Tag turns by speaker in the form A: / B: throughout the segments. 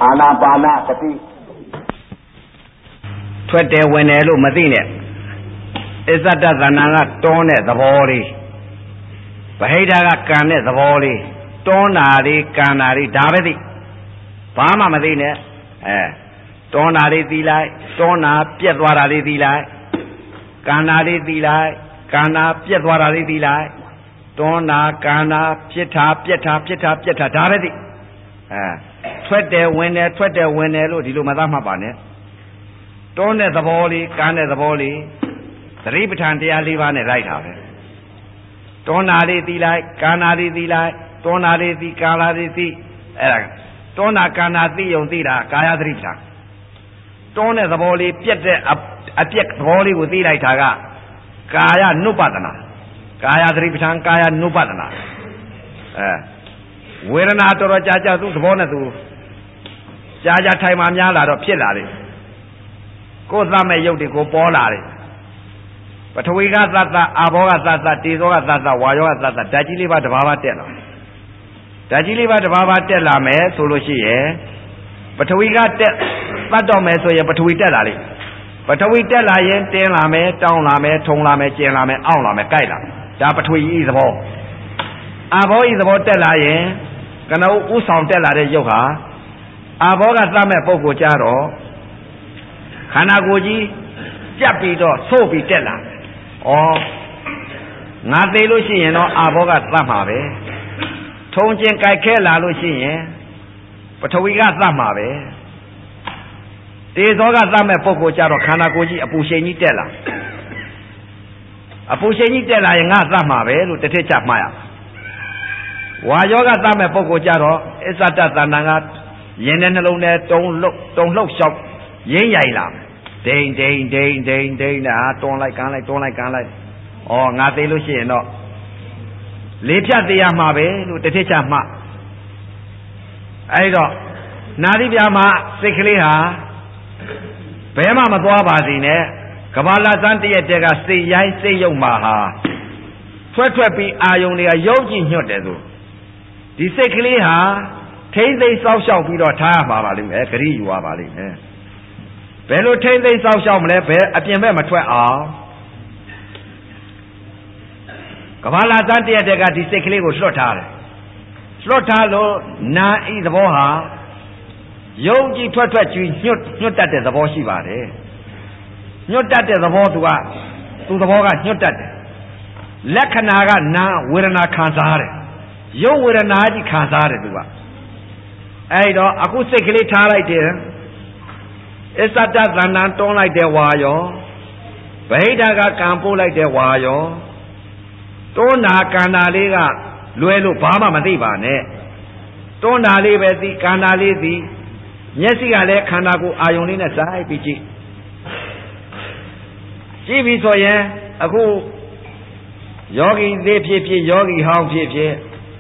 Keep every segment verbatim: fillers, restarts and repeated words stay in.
A: အာနာပါနသတိထွက်တယ်ဝင်တယ်လို့မသိနဲ့အစ္ဆဒသဏ္ဍာန်ကတွန်းတဲ့သဘောလေးဗဟိတကကံတဲ့သဘောလေးတွန်းတာလေးကံတာလေးဒါပဲသိဘာမှမသိနဲ့အဲတွန်းတာလေးသိလိုက်တွန်းတာပြက်သွားတာလေးသိလိုက်ကံတာလေးသိလိုက်ကံတာပြက်သွားတာလေးသိလိုက်တွန်းတာကံတာပြစ်တာပြက်တာပြစ်တာပြက်တာဒါပဲသိအဲထွက်တယ်ဝင်တယ်ထွက်တယ်ဝင်တယ်လို့ဒီလိုမသားမှတ်ပါနဲ့တွန်းတဲ့သဘောလေးကံတဲ့သဘောလေးသတိပဋ္ဌာန်တရား၄ပါးနဲ့လိုက်တာပဲတွန်းတာလေးသိလိုက်ကံတာလေးသိလိုက်တွန်းတာလေးသိကာလာလေးသိအဲ့ဒါတွန်းတာကံတာသိယုံသိတာကာယသတိပဋ္ဌာန်တွန်းတဲ့သဘောလေးပြက်တဲ့အပြက်သဘောလေးကိုသိလိုက်တာကကာယ ानु ပဒနာကာယသတိပဋ္ဌာန်ကာယ ानु ပဒနာအဲဝေဒနာတော်တော်ကြာကြာသူ့သဘောနဲ့သူကြာကြာထိုင်မှများလာတော့ဖြစ်လာတယ်ကိုယ်သမဲ့ရုပ်တွေကိုပေါ်လာတယ်ပထဝီကသတ္တအာဘောကသတ္တတေဇောကသတ္တဝါယောကသတ္တဓာတ်ကြီးလေးပါးတစ်ပါးပါးတက်လာဓာတ်ကြီးလေးပါးတစ်ပါးပါးတက်လာမယ်ဆိုလို့ရှိရင်ပထဝီကတက်သတ်တော့မယ်ဆိုရင်ပထဝီတက်လာလိမ့်ပထဝီတက်လာရင်တင်းလာမယ်တောင်းလာမယ်ထုံလာမယ်ကျင်လာမယ်အောင့်လာမယ်ကြိုက်လာဒါပထဝီဤသဘောအာဘောဤသဘောတက်လာရင်ကနဦးဥဆောင်တက်လာတဲ့ရုပ်ဟာအာဘောကသတ်မဲ့ပုံကိုကြားတော့ခန္ဓာကိုယ်ကြီးပြတ်ပြီးတော့ဆို့ပြီးတက်လာဩငါသေးလို့ရှိရင်တော့အာဘောကသတ်မှာပဲထုံကျင်ကြိုက်ခဲလာလို့ရှိရင်ပထဝီကသတ်မှာပဲတေဇောကသတ်မဲ့ပုံကိုကြတော့ခန္ဓာကိုယ်ကြီးအပူရှိန်ကြီးတက်လာအပူရှိန်ကြီးတက်လာရင်ငါသတ်မှာပဲလို့တစ်ထစ်ချမှားရဝါယောကသတ်မဲ့ပုံကိုကြတော့အစ္ဆဒသဏ္ဍာန်ကယင်းတဲ့နှလုံးထဲတုံလှုပ်တုံလှုပ်လျှောက်ရင်းရိုင်လာဒိန်ဒိန်ဒိန်ဒိန်ဒိန်နာတွန်းလိုက်ကန်လိုက်တွန်းလိုက်ကန်လိုက်ဩငါသေးလို့ရှိရင်တော့လေးဖြတ်သေးရမှာပဲလို့တစ်ထစ်ချမှားအဲ့တော့နာသီပြာမှာစိတ်ကလေးဟာဘယ်မှမသွားပါစေနဲ့ကဘာလာစမ်းတရက်တက်ကစိတ်ရိုင်းစိတ်ယုံမှာဟာထွက်ထွက်ပြီးအာယုန်တွေကရုပ်ကြည့်ညွတ်တယ်ဆိုဒီစိတ်ကလေးဟာထိမ့်သိမ်းစောက်ရှောက်ပြီးတော့ထားရပါပါလိမ့်မယ်ဂရိယူရပါလိမ့်မယ်ဘယ်လိုထိမ့်သိမ်းစောက်ရှောက်မလဲဘယ်အပြင်ဘက်မထွက်အောင်ကဘာလာစမ်းတရက်တက်ကဒီစိတ်ကလေးကိုလွတ်ထားတယ်လွတ်ထားလို့နာဤသဘောဟာယုံကြည်ထွက်ထွက်ကြွညွတ်ညွတ်တတ်တဲ့သဘောရှိပါတယ်ညွတ်တတ်တဲ့သဘောသူကသူသဘောကညွတ်တတ်တယ်လက္ခဏာကနာဝေဒနာခံစားတယ်ယုံဝေဒနာကြီးခံစားတယ်သူကအဲ့တော့အခုစိတ်ကလေးထားလိုက်တယ်အစ္ဆဒသဏ္ဍာန်တွန်းလိုက်တဲ့ဝါယောဗဟိတကကံပို့လိုက်တဲ့ဝါယောတွန်းတာကန္တာလေးကလွယ်လို့ဘာမှမသိပါနဲ့တွန်းတာလေးပဲသိကန္တာလေးသိမျက်စိကလည်းခန္ဓာကိုယ်အာယုံလေးနဲ့စိုက်ပြီးကြည့်ကြည့်ပြီဆိုရင်အခုယောဂီသေးဖြစ်ဖြစ်ယောဂီဟောင်းဖြစ်ဖြစ်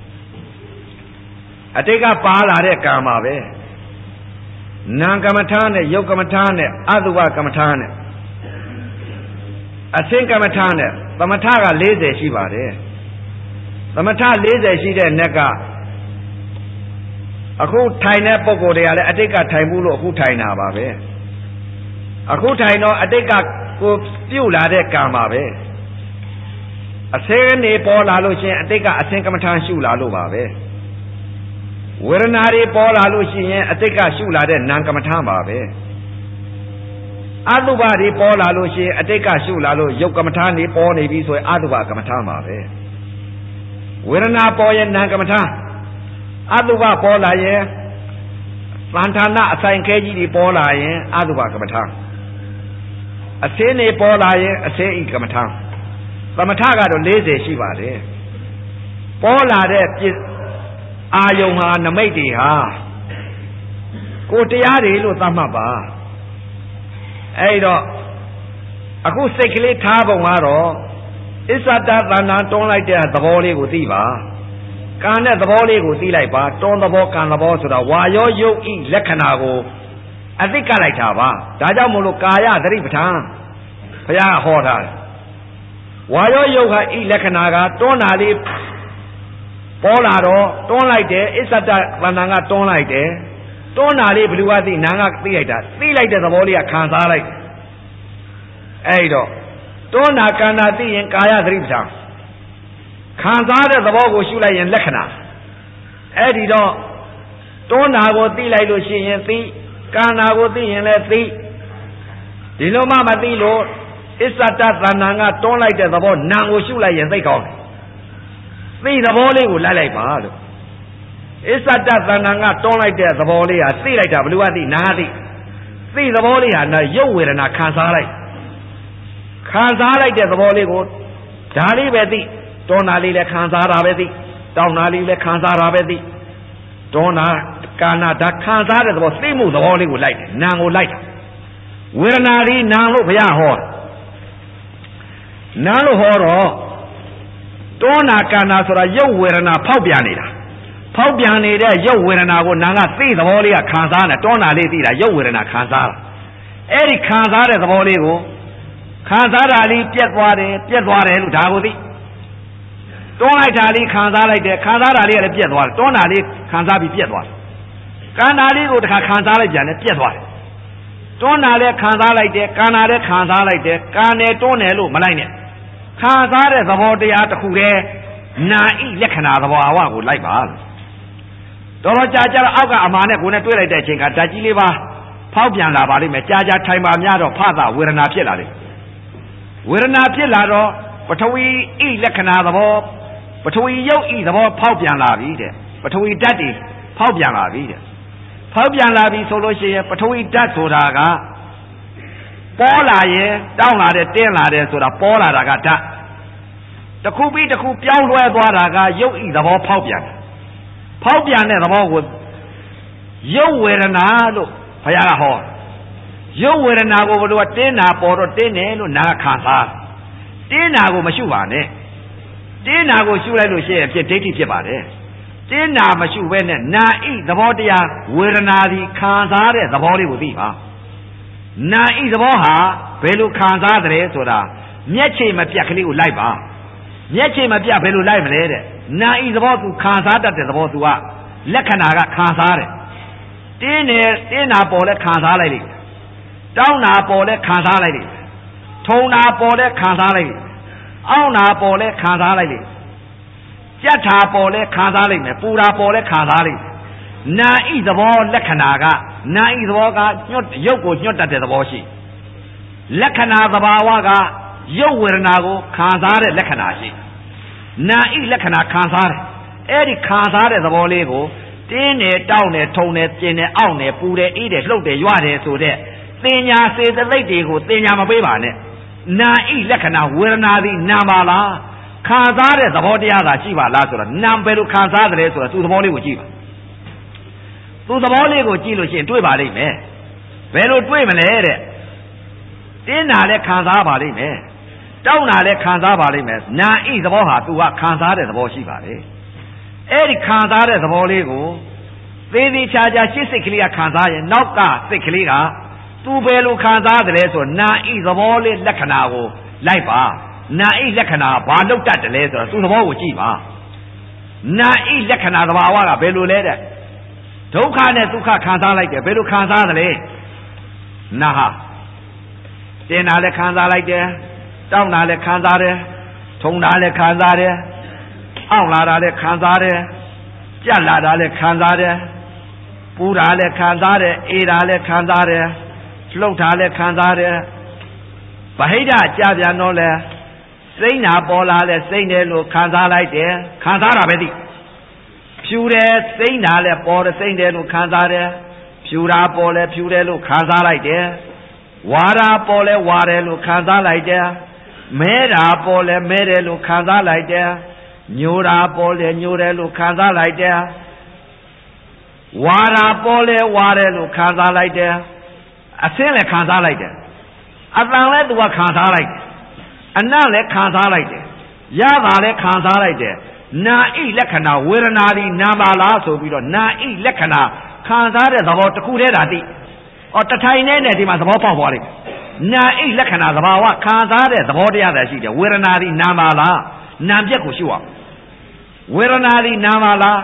A: အတိတ်ကပါလာတဲ့ကံပါပဲနာကမ္မထာနဲ့ယုတ်ကမ္မထာနဲ့အတုပကမ္မထာနဲ့အသင်္ကမ္မထာနဲ့သမထက၄၀ရှိပါတယ်သမထ၄၀ရှိတဲ့နက်ကအခုထိုင်တဲ့ပုံကိုယ်တွေကလည်းအတိတ်ကထိုင်ဘူးလို့အခုထိုင်တာပါပဲအခုထိုင်တော့အတိတ်ကကိုပြုတ်လာတဲ့ကံပါပဲအစင်းနေပေါ်လာလို့ရှိရင်အတိတ်ကအသင်္ကမ္မထာရှုလာလို့ပါပဲဝေဒနာတွေပေါ်လာလို့ရှိရင်အတိတ်ကရှုလာတဲ့နာမ်ကမ္မထာပါပဲအတုပတွေပေါ်လာလို့ရှိရင်အတိတ်ကရှုလာလို့ယုတ်ကမ္မထာနေပေါ်နေပြီဆိုရင်အတုပကမ္မထာပါပဲဝေဒနာပေါ်ရင်နာမ်ကမ္မထာအတုပပေါ်လာရင်သံဌာနအဆိုင်ခဲကြီးတွေပေါ်လာရင်အတုပကမ္မထာအစင်းတွေပေါ်လာရင်အစင်းဤကမ္မထာသမထကတော့၄၀ရှိပါတယ်ပေါ်လာတဲ့ပြစ်အာယုံဟာနမိတ်တွေဟာကိုတရားတွေလို့သတ်မှတ်ပါအဲ့တော့အခုစိတ်ကလေးထားပုံကတော့အစ္ဆဒသဏ္ဍာန်တွန်းလိုက်တဲ့သဘောလေးကိုသိပါကံတဲ့သဘောလေးကိုသိလိုက်ပါတွန်းသဘောကံသဘောဆိုတာဝါယောယုတ်ဤလက္ခဏာကိုအသိကလိုက်တာပါဒါကြောင့်မို့လို့ကာယသတိပဋ္ဌာန်ဘုရားဟောထားတယ်ဝါယောယုတ်ဟာဤလက္ခဏာကတွန်းတာလေးပေါ်လာတော့တွန်းလိုက်တယ်အစ္ဆဒသဏ္ဍာန်ကတွန်းလိုက်တယ်တွန်းတာလေးဘယ်လိုကသိနာကသိလိုက်တာသိလိုက်တဲ့သဘောလေးကခံစားလိုက်အဲ့တော့တွန်းတာကံတာသိရင်ကာယသတိပဋ္ဌာန်ခံစားတဲ့သဘောကိုရှုလိုက်ရင်လက္ခဏာအဲ့ဒီတော့တွန်းတာကိုသိလိုက်လို့ရှိရင်သိကံတာကိုသိရင်လည်းသိဒီလိုမှမသိလို့အစ္ဆတသဏ္ဍာန်ကတွန်းလိုက်တဲ့သဘောနာကိုရှုလိုက်ရင်သိကောင်းတယ်သိသဘောလေးကိုလိုက်လိုက်ပါလို့အစ္ဆတသဏ္ဍာန်ကတွန်းလိုက်တဲ့သဘောလေးဟာသိလိုက်တာဘယ်လိုကသိနာသိသိသဘောလေးဟာရုပ်ဝေဒနာခံစားလိုက်ခံစားလိုက်တဲ့သဘောလေးကိုဒါလေးပဲသိတွန်းတာလေးလည်းခံစားတာပဲသိတောင်းတာလေးလည်းခံစားတာပဲသိတွန်းတာကာနာဒါခံစားတဲ့သဘောသိမှုသဘောလေးကိုလိုက်တယ်နာကိုလိုက်ဝေဒနာဒီနာလို့ဘုရားဟောနာလို့ဟောတော့တွန်းတာကာနာဆိုတာရုပ်ဝေဒနာဖောက်ပြန်နေတာဖောက်ပြန်နေတဲ့ရုပ်ဝေဒနာကိုနာကသိသဘောလေးကခံစားနေတွန်းတာလေးသိတာရုပ်ဝေဒနာခံစားတာအဲ့ဒီခံစားတဲ့သဘောလေးကိုခံစားတာလေးပြက်သွားတယ်ပြက်သွားတယ်လို့ဒါကိုသိတွန်းလိုက်တာလေးခံစားလိုက်တယ်ခံစားတာလေးကလည်းပြက်သွားတယ်တွန်းတာလေးခံစားပြီးပြက်သွားတယ်ကံတာလေးကိုတစ်ခါခံစားလိုက်ပြန်တယ်ပြက်သွားတယ်တွန်းတာလည်းခံစားလိုက်တယ်ကံတာလည်းခံစားလိုက်တယ်ကံနဲ့တွန်းတယ်လို့မလိုက်နဲ့ခံစားတဲ့သဘောတရားတစ်ခုတည်းနာဤလက္ခဏာသဘောအဝကိုလိုက်ပါလို့တော်တော်ကြာကြာအောက်ကအမာနဲ့ကိုယ်နဲ့တွေ့လိုက်တဲ့အချိန်ကဓာတ်ကြီးလေးပါဖောက်ပြန်လာပါလိမ့်မယ်ကြာကြာထိုင်ပါများတော့ဖသဝေဒနာဖြစ်လာတယ်ဝေဒနာဖြစ်လာတော့ပထဝီဤလက္ခဏာသဘောပထဝီရုပ်ဤသဘောဖောက်ပြန်လာပြီတဲ့ပထဝီဓာတ်တွေဖောက်ပြန်လာပြီတဲ့ဖောက်ပြန်လာပြီဆိုလို့ရှိရင်ပထဝီဓာတ်ဆိုတာကပေါ်လာရင်တောင်းလာတယ်တင်းလာတယ်ဆိုတာပေါ်လာတာကဓာတ်တစ်ခုပြီးတစ်ခုပြောင်းလဲသွားတာကရုပ်ဤသဘောဖောက်ပြန်ဖောက်ပြန်တဲ့သဘောကိုရုပ်ဝေဒနာလို့ဘုရားကဟောရုပ်ဝေဒနာကိုဘယ်လိုတင်းနာပေါ်တော့တင်းတယ်လို့နာခံစားတင်းနာကိုမရှုပါနဲ့တင်းနာကိုရှုလိုက်လို့ရှိရင်ဖြစ်ဒိဋ္ဌိဖြစ်ပါတယ်တင်းနာမရှုဘဲနဲ့နာဤသဘောတရားဝေဒနာဒီခံစားတဲ့သဘောလေးကိုသိပါနာဤသဘောဟာဘယ်လိုခံစားတယ်ဆိုတာမျက်ခြေမပြတ်ကလေးကိုလိုက်ပါမျက်ခြေမပြတ်ဘယ်လိုလိုက်မလဲတဲ့နာဤသဘောသူခံစားတတ်တဲ့သဘောသူကလက္ခဏာကခံစားတယ်တင်းနေတင်းနာပေါ်လဲခံစားလိုက်လိမ့်တောင်းနာပေါ်လဲခံစားလိုက်လိမ့်ထုံနာပေါ်လဲခံစားလိုက်လိမ့်အောင်းနာပေါ်လဲခံစားလိုက်လိမ့်ကြက်ထာပေါ်လဲခံစားလိုက်မယ်ပူတာပေါ်လဲခံစားလိုက်နာဤသဘောလက္ခဏာကနာဤသဘောကညွတ်ရုပ်ကိုညွတ်တတ်တဲ့သဘောရှိလက္ခဏာသဘာဝကရုပ်ဝေဒနာကိုခံစားတဲ့လက္ခဏာရှိနာဤလက္ခဏာခံစားတယ်အဲ့ဒီခံစားတဲ့သဘောလေးကိုတင်းတယ်တောက်တယ်ထုံတယ်ကျင်တယ်အောင့်တယ်ပူတယ်အေးတယ်လှုပ်တယ်ရွတယ်ဆိုတဲ့သင်ညာစေတသိက်တွေကိုသင်ညာမပေးပါနဲ့နာဤလက္ခဏာဝေဒနာသည်နာပါလားခံစားတဲ့သဘောတရားသာရှိပါလားဆိုတော့နာဘယ်လိုခံစားတယ်ဆိုတော့သူ့သဘောလေးကိုကြည့်ပါသူ့သဘောလေးကိုကြည့်လို့ရှိရင်တွေ့ပါလိမ့်မယ်ဘယ်လိုတွေ့မလဲတဲ့တင်းနာလည်းခံစားပါလိမ့်မယ်တောင်းတာလည်းခံစားပါလိမ့်မယ်နာဤသဘောဟာသူကခံစားတဲ့သဘောရှိပါလေအဲ့ဒီခံစားတဲ့သဘောလေးကိုသေးသေးချာချာရှစ်စိတ်ကလေးကခံစားရင်နောက်ကစိတ်ကလေးကသူဘယ်လိုခံစားတယ်ဆိုနာဤသဘောလေးလက္ခဏာကိုလိုက်ပါနာဤလက္ခဏာဘာလောက်တတ်တယ်လဲဆိုတော့သူသဘောကိုကြည့်ပါနာဤလက္ခဏာသဘာဝကဘယ်လိုလဲတဲ့ဒုက္ခနဲ့ဒုက္ခခံစားလိုက်တယ်ဘယ်လိုခံစားတယ်လဲနာဟာတင်တာလည်းခံစားလိုက်တယ်တောင်းတာလည်းခံစားတယ်ထုံတာလည်းခံစားတယ်အောင့်လာတာလည်းခံစားတယ်ကြက်လာတာလည်းခံစားတယ်ပူတာလည်းခံစားတယ်အေးတာလည်းခံစားတယ်လှုပ်တာလည်းခံစားတယ်ဗဟိတကြပြန်တော့လဲစိတ်နာပေါ်လာလဲစိတ်တယ်လို့ခံစားလိုက်တယ်ခံစားတာပဲသိဖြူတယ်စိတ်နာလဲပေါ်တယ်စိတ်တယ်လို့ခံစားတယ်ဖြူတာပေါ်လဲဖြူတယ်လို့ခံစားလိုက်တယ်ဝါတာပေါ်လဲဝါတယ်လို့ခံစားလိုက်တယ်မဲတာပေါ်လဲမဲတယ်လို့ခံစားလိုက်တယ်ညိုတာပေါ်လဲညိုတယ်လို့ခံစားလိုက်တယ်ဝါတာပေါ်လဲဝါတယ်လို့ခံစားလိုက်တယ်အဆင်းလဲခံစားလိုက်တယ်အတန်လဲသူကခံစားလိုက်တယ်အနတ်လဲခံစားလိုက်တယ်ရတာလဲခံစားလိုက်တယ်နာဤလက္ခဏာဝေဒနာဒီနာပါလားဆိုပြီးတော့နာဤလက္ခဏာခံစားတဲ့သဘောတစ်ခုတည်းသာသိအော်တထိုင်နဲ့နဲ့ဒီမှာသဘောပေါက်သွားလိမ့်နာဤလက္ခဏာသဘာဝခံစားတဲ့သဘောတရားသာရှိတယ်ဝေဒနာဒီနာပါလားနာပြက်ကိုရှုအောင်ဝေဒနာဒီနာပါလား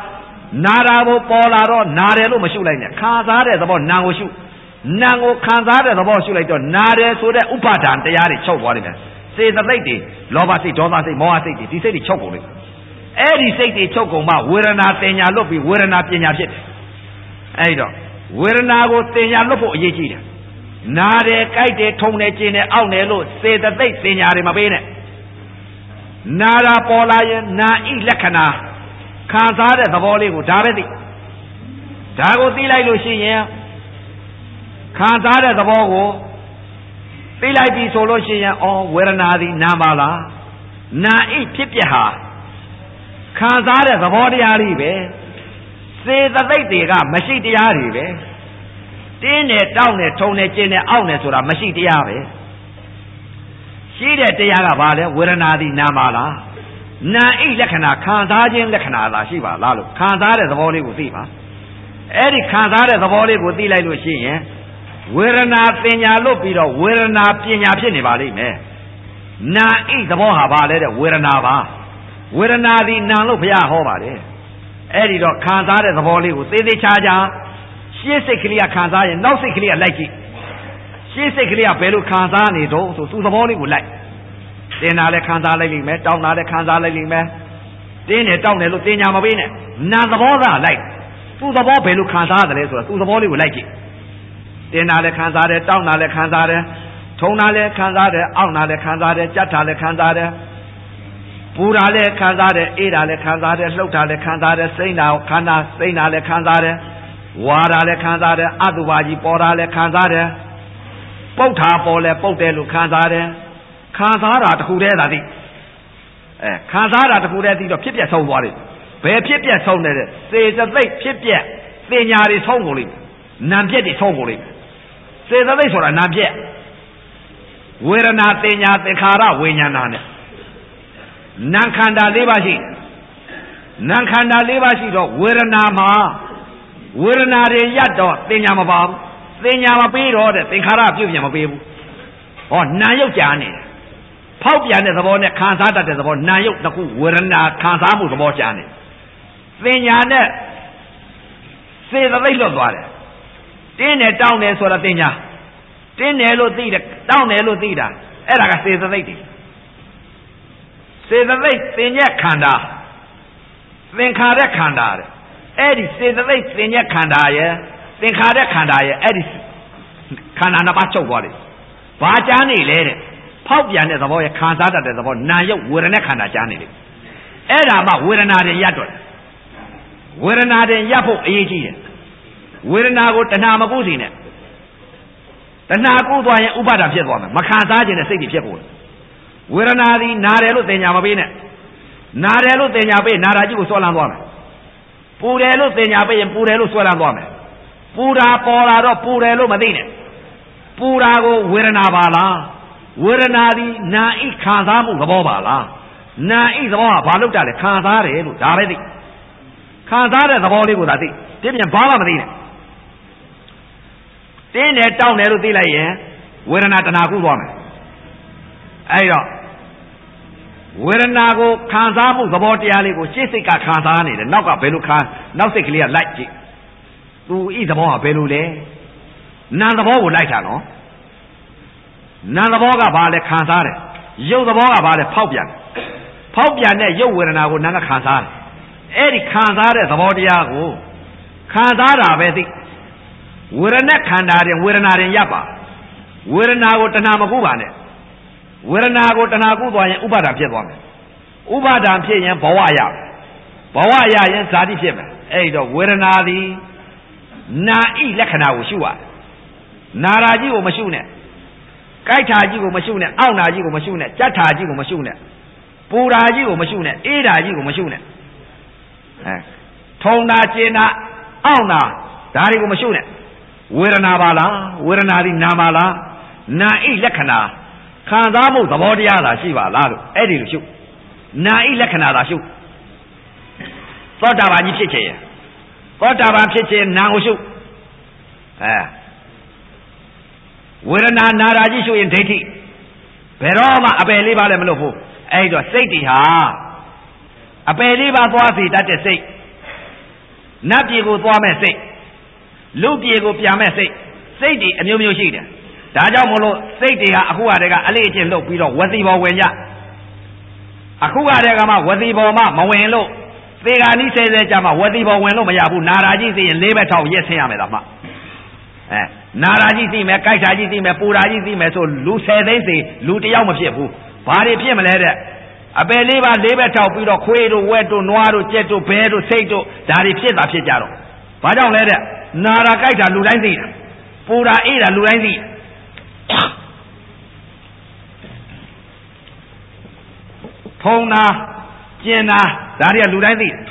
A: နာတာကိုပေါ်လာတော့နာတယ်လို့မရှုလိုက်နဲ့ခံစားတဲ့သဘောနာကိုရှုနာကိုခံစားတဲ့သဘောရှုလိုက်တော့နာတယ်ဆိုတဲ့ဥပါဒံတရားတွေချုပ်သွားလိမ့်မယ်စေတသိက်တွေလောဘစိတ်ဒေါသစိတ်မောဟစိတ်တွေဒီစိတ်တွေချုပ်ကုန်လိမ့်မယ်အဲ့ဒီစိတ်တွေချုပ်ကုန်မှဝေဒနာတင်ညာလွတ်ပြီးဝေဒနာပညာဖြစ်တယ်အဲ့တော့ဝေဒနာကိုတင်ညာလွတ်ဖို့အရေးကြီးတယ်နာတယ်ကြိုက်တယ်ထုံတယ်ကျင်တယ်အောင့်တယ်လို့စေတသိက်တင်ညာတွေမပေးနဲ့နာတာပေါ်လာရင်နာဤလက္ခဏာခံစားတဲ့သဘောလေးကိုဒါပဲသိဒါကိုသိလိုက်လို့ရှိရင်ခံစားတဲ့သဘောကိုသိလိုက်ပြီဆိုလို့ရှိရင်အော်ဝေဒနာသည်နာပါလားနာဤဖြစ်ပျက်ဟာခံစားတဲ့သဘောတရားလေးပဲစေတသိက်တွေကမရှိတရားတွေပဲတင်းနဲ့တောက်နဲ့ထုံနဲ့ကျင်းနဲ့အောင့်နဲ့ဆိုတာမရှိတရားပဲရှိတဲ့တရားကဘာလဲဝေဒနာသည်နာပါလားနာဤလက္ခဏာခံစားခြင်းလက္ခဏာလားရှိပါလားလို့ခံစားတဲ့သဘောလေးကိုသိပါအဲ့ဒီခံစားတဲ့သဘောလေးကိုသိလိုက်လို့ရှိရင်ဝေဒနာပညာလွတ်ပြီးတော့ဝေဒနာပညာဖြစ်နေပါလိမ့်မယ်နာဤသဘောဟာဘာလဲတဲ့ဝေဒနာပါဝေဒနာသည်နာလို့ဘုရားဟောပါတယ်အဲ့ဒီတော့ခံစားတဲ့သဘောလေးကိုသေသေးချာချာရှေ့စိတ်ကလေးကခံစားရင်နောက်စိတ်ကလေးကလိုက်ကြည့်ရှေ့စိတ်ကလေးကဘယ်လိုခံစားနေတော့ဆိုသူ့သဘောလေးကိုလိုက်တင်းတာလည်းခံစားလိုက်လိမ့်မယ်တောင်းတာလည်းခံစားလိုက်လိမ့်မယ်တင်းတယ်တောင်းတယ်လို့တင်ညာမပေးနဲ့နာသဘောသာလိုက်သူ့သဘောဘယ်လိုခံစားရတယ်လဲဆိုတော့သူ့သဘောလေးကိုလိုက်ကြည့်တင်းတာလည်းခံစားတယ်တောင်းတာလည်းခံစားတယ်ထုံတာလည်းခံစားတယ်အောင့်တာလည်းခံစားတယ်ကြက်တာလည်းခံစားတယ်ပူတာလည်းခံစားတယ်အေးတာလည်းခံစားတယ်လှုပ်တာလည်းခံစားတယ်စိမ့်တာခန္ဓာစိမ့်တာလည်းခံစားတယ်ဝါတာလည်းခံစားတယ်အတုပါကြီးပေါ်တာလည်းခံစားတယ်ပုတ်တာပေါ်လည်းပုတ်တယ်လို့ခံစားတယ်ခံစားတာတစ်ခုတည်းသာသိအဲခံစားတာတစ်ခုတည်းသိတော့ဖြစ်ပြဆုံးသွားတယ်ဘယ်ဖြစ်ပြဆုံးတယ်စေတသိက်ဖြစ်ပြသင်ညာတွေဆုံးကုန်လိမ့်နာမ်ပြက်တွေဆုံးကုန်လိမ့်စေတသိက်ဆိုတာနာမ်ပြက်ဝေဒနာသင်ညာသင်္ခါရဝိညာဏနဲ့နာခန္ဓာ၄ပါးရှိနာခန္ဓာ၄ပါးရှိတော့ဝေဒနာမှာဝေဒနာတွေရတော့သင်ညာမပါဘူးသင်ညာမပေးတော့တဲ့သင်္ခါရပြုတ်ပြန်မပေးဘူးဟောနာယုတ်ကြာနေတယ်ဖောက်ပြန်တဲ့သဘောနဲ့ခံစားတတ်တဲ့သဘောနာယုတ်တစ်ခုဝေဒနာခံစားမှုသဘောကြာနေသင်ညာနဲ့စေတသိက်လွတ်သွားတယ်တင်းတယ်တောင်းတယ်ဆိုတာသင်ညာတင်းတယ်လို့သိတယ်တောင်းတယ်လို့သိတာအဲ့ဒါကစေတသိက်တွေစေတသိက်သင်ညက်ခန္ဓာသင်္ခါရခန္ဓာတဲ့အဲ့ဒီစေတသိက်သင်ညက်ခန္ဓာရဲ့သင်္ခါရခန္ဓာရဲ့အဲ့ဒီခန္ဓာနှစ်ပါးချုပ်သွားတယ်ဘာကြမ်းနေလဲတဲ့ဖောက်ပြန်တဲ့သဘောရဲ့ခံစားတတ်တဲ့သဘောနာယုတ်ဝေဒနာခန္ဓာကြမ်းနေလေအဲ့ဒါမှဝေဒနာတွေရပ်တော့တယ်ဝေဒနာတွေရပ်ဖို့အရေးကြီးတယ်ဝေဒနာကိုတဏှာမကူးစီနဲ့တဏှာကူးသွားရင်ဥပါဒာဖြစ်သွားမယ်မခံစားခြင်းနဲ့စိတ်တွေဖြစ်ကုန်တယ်ဝေဒနာသည်နာတယ်လို့သင်ညာမပေးနဲ့နာတယ်လို့သင်ညာပေးနာတာကြီးကိုဆွဲလန်းသွားမယ်ပူတယ်လို့သင်ညာပေးရင်ပူတယ်လို့ဆွဲလန်းသွားမယ်ပူတာပေါ်လာတော့ပူတယ်လို့မသိနဲ့ပူတာကိုဝေဒနာပါလားဝေဒနာသည်နာဤခံစားမှုသဘောပါလားနာဤသဘောကဘာလို့တာလဲခံစားတယ်လို့ဒါပဲသိခံစားတဲ့သဘောလေးကိုသာသိဒီပြန်ဘာမှမသိနဲ့တင်းတယ်တောင်းတယ်လို့သိလိုက်ရင်ဝေဒနာတဏှာကူးသွားမယ်အဲ့တော့ဝေဒနာကိုခံစားမှုသဘောတရားလေးကိုရှေ့စိတ်ကခံစားနေတယ်နောက်ကဘယ်လိုခံနောက်စိတ်ကလေးကလိုက်ကြည့်သူဤသဘောကဘယ်လိုလဲနာမ်သဘောကိုလိုက်တာနော်နာမ်သဘောကဘာလဲခံစားတယ်ရုပ်သဘောကဘာလဲဖောက်ပြန်ဖောက်ပြန်တဲ့ရုပ်ဝေဒနာကိုနာမ်ကခံစားတယ်အဲ့ဒီခံစားတဲ့သဘောတရားကိုခံစားတာပဲသိဝေဒနာခန္ဓာရင်ဝေဒနာရင်ရပ်ပါဝေဒနာကိုတဏှာမကူပါနဲ့ဝေဒနာကိုတဏှာကူသွားရင်ဥပါဒံဖြစ်သွားမယ်ဥပါဒံဖြစ်ရင်ဘဝရဘဝရရင်ဇာတိဖြစ်မယ်အဲ့တော့ဝေဒနာသည်နာဤလက္ခဏာကိုရှုရနာရာကြီးကိုမရှုနဲ့ကြိုက်တာကြီးကိုမရှုနဲ့အောင့်တာကြီးကိုမရှုနဲ့ကြက်တာကြီးကိုမရှုနဲ့ပူတာကြီးကိုမရှုနဲ့အေးတာကြီးကိုမရှုနဲ့အဲထုံတာကျင်တာအောင့်တာဒါတွေကိုမရှုနဲ့ဝေဒနာပါလားဝေဒနာသည်နာပါလားနာဤလက္ခဏာခံစားမှုသဘောတရားသာရှိပါလားလို့အဲ့ဒီလိုရှုနာဤလက္ခဏာသာရှုသောတာပန်ကြီးဖြစ်ချင်သောတာပန်ဖြစ်ချင်နာကိုရှုအဲဝေဒနာနာရာကြီးရှုရင်ဒိဋ္ဌိဘယ်တော့မှအပယ်လေးပါလည်းမလုပ်ဘူးအဲ့တော့စိတ်တွေဟာအပယ်လေးပါသွားစီတတ်တဲ့စိတ်နတ်ပြည်ကိုသွားမဲ့စိတ်လူပြည်ကိုပြန်မဲ့စိတ်စိတ်တွေအမျိုးမျိုးရှိတယ်ဒါကြောင့်မလို့စိတ်တွေဟာအခုကတည်းကအလေးအကျင့်လုပ်ပြီးတော့ဝစီဘောဝင်ကြအခုကတည်းကမှဝစီဘောမှမဝင်လို့သေဂာနီးဆဲဆဲကြမှာဝစီဘောဝင်လို့မရဘူးနာရာကြီးသိရင်လေးဘက်ထောင်ရက်ဆင်းရမယ်လားမှအဲနာရာကြီးသိမယ်ကြိုက်တာကြီးသိမယ်ပူတာကြီးသိမယ်ဆိုလူဆယ်သိန်းစီလူတယောက်မဖြစ်ဘူးဘာတွေဖြစ်မလဲတဲ့အပယ်လေးပါလေးဘက်ထောက်ပြီးတော့ခွေးတို့ဝက်တို့နွားတို့ကြက်တို့ဘဲတို့စိတ်တို့ဒါတွေဖြစ်တာဖြစ်ကြတော့ဘာကြောင့်လဲတဲ့နာရာကြိုက်တာလူတိုင်းသိတာပူတာအေးတာလူတိုင်းသိဖုံနာကျင်တာဒါတွေကလူတိုင်းသိတယ်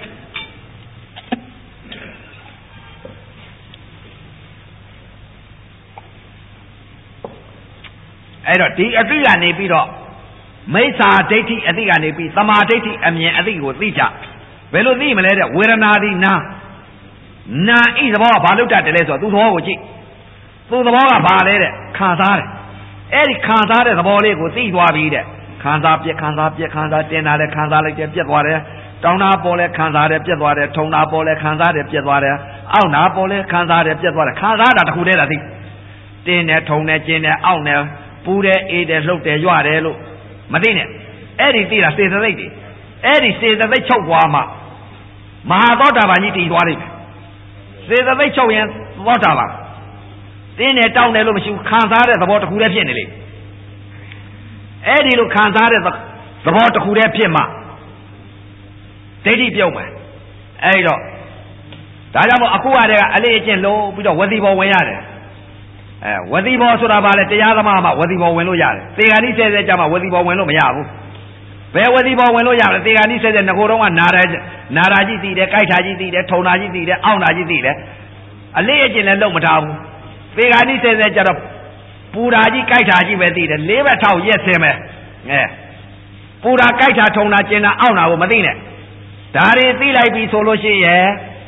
A: အဲ့တော့ဒီအသိကနေပြီးတော့မိစ္ဆာဒိဋ္ဌိအသိကနေပြီးသမာဓိဋ္ဌိအမြင်အသိကိုသိကြဘယ်လိုသိမလဲတဲ့ဝေဒနာသည်နာနာဤသဘောကဘာလို့တတ်တယ်လဲဆိုတော့သူ့သဘောကိုကြည့်သူ့သဘောကဘာလဲတဲ့ခံစားတယ်အဲ့ဒီခံစားတဲ့သဘောလေးကိုသိသွားပြီတဲ့ခံစားပြက်ခံစားပြက်ခံစားတင်တာလဲခံစားလိုက်တယ်ပြက်သွားတယ်တောင်းတာပေါ်လဲခံစားတယ်ပြက်သွားတယ်ထုံတာပေါ်လဲခံစားတယ်ပြက်သွားတယ်အောက်နာပေါ်လဲခံစားတယ်ပြက်သွားတယ်ခံစားတာတခုတည်းလားသိတင်းတယ်ထုံတယ်ကျင်းတယ်အောက်တယ်ပူတယ်အေးတယ်လှုပ်တယ်ရွတယ်လို့မသိနဲ့အဲ့ဒီသိတာစေတသိက်တွေအဲ့ဒီစေတသိက်ချုပ်သွားမှမဟာသောတာပန်ကြီးတည်သွားလိမ့်မယ်စေတသိက်ချုပ်ရင်သောတာပန်တင်းတယ်တောင်းတယ်လို့မရှိဘူးခံစားတဲ့သဘောတစ်ခုတည်းဖြစ်နေလေအဲ့ဒီလိုခံစားတဲ့သဘောတစ်ခုတည်းဖြစ်မှဒိဋ္ဌိပြုတ်မယ်အဲ့တော့ဒါကြောင့်မို့အခုကတည်းကအလေးအကျင့်လုံးပြီးတော့ဝစီဘောဝင်ရတယ်အဲဝစီဘောဆိုတာဘာလဲတရားသမားမှဝစီဘောဝင်လို့ရတယ်သေဂာနိဆဲဆဲကြမှာဝစီဘောဝင်လို့မရဘူးဘယ်ဝစီဘောဝင်လို့ရလဲသေဂာနိဆဲဆဲငကိုတော့ကနာရနာရာကြီးသိတယ်ကြိုက်တာကြီးသိတယ်ထုံတာကြီးသိတယ်အောင့်တာကြီးသိတယ်အလေးအကျင့်လည်းလုံးမထားဘူးသေဂာနိဆဲဆဲကြတော့ပူတာကြီးကြိုက်တာကြီးပဲသိတယ်လေးဘက်ထောက်ရက်ဆင်းမယ်အဲပူတာကြိုက်တာထုံတာကျင်တာအောင့်တာကိုမသိနဲ့ဒါတွေသိလိုက်ပြီဆိုလို့ရှိရဲ့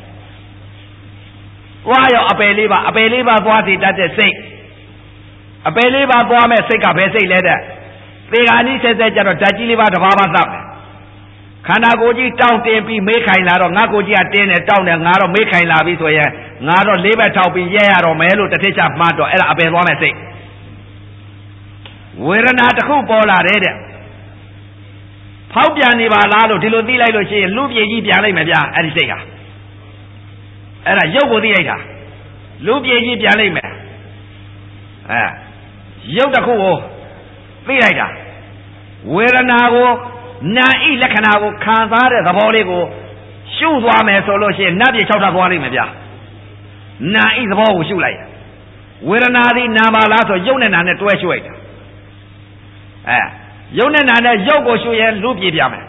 A: သွားရောအပယ်လေးပါအပယ်လေးပါသွားစီတတ်တဲ့စိတ်အပယ်လေးပါသွားမဲ့စိတ်ကဘယ်စိတ်လဲတဲ့သေဂာနိဆဲဆဲကြတော့ဓာတ်ကြီးလေးပါတစ်ပါးပါသတ်မယ်ခန္ဓာကိုယ်ကြီးတောင်းတင်ပြီးမေးခိုင်လာတော့ငါကိုယ်ကြီးကတင်းတယ်တောင်းတယ်ငါတော့မေးခိုင်လာပြီဆိုရင်ငါတော့လေးဘက်ထောက်ပြီးရဲရတော့မယ်လို့တစ်ထစ်ချမှတ်တော့အဲ့ဒါအပယ်သွားမဲ့စိတ်ဝေဒနာတစ်ခုပေါ်လာတယ်တဲ့ဖောက်ပြန်နေပါလားလို့ဒီလိုသိလိုက်လို့ရှိရင်လူပြေကြီးပြန်လိုက်မယ်ဗျာအဲ့ဒီစိတ်ဟာအဲ့ဒါရုပ်ကိုသိလိုက်တာလူပြေကြီးပြန်လိုက်မယ်အဲရုပ်တစ်ခုကိုသိလိုက်တာဝေဒနာကိုနာဤလက္ခဏာကိုခံစားတဲ့သဘောလေးကိုရှုသွားမယ်ဆိုလို့ရှိရင်နတ်ပြေ၆ထပ်သွားလိမ့်မယ်ဗျာနာဤသဘောကိုရှုလိုက်ဝေဒနာသည်နာပါလားဆိုရုပ်နဲ့နာနဲ့တွဲရှုလိုက်တာအဲရုပ်နဲ့နာနဲ့ရုပ်ကိုရှုရင်လူပြေပြမယ်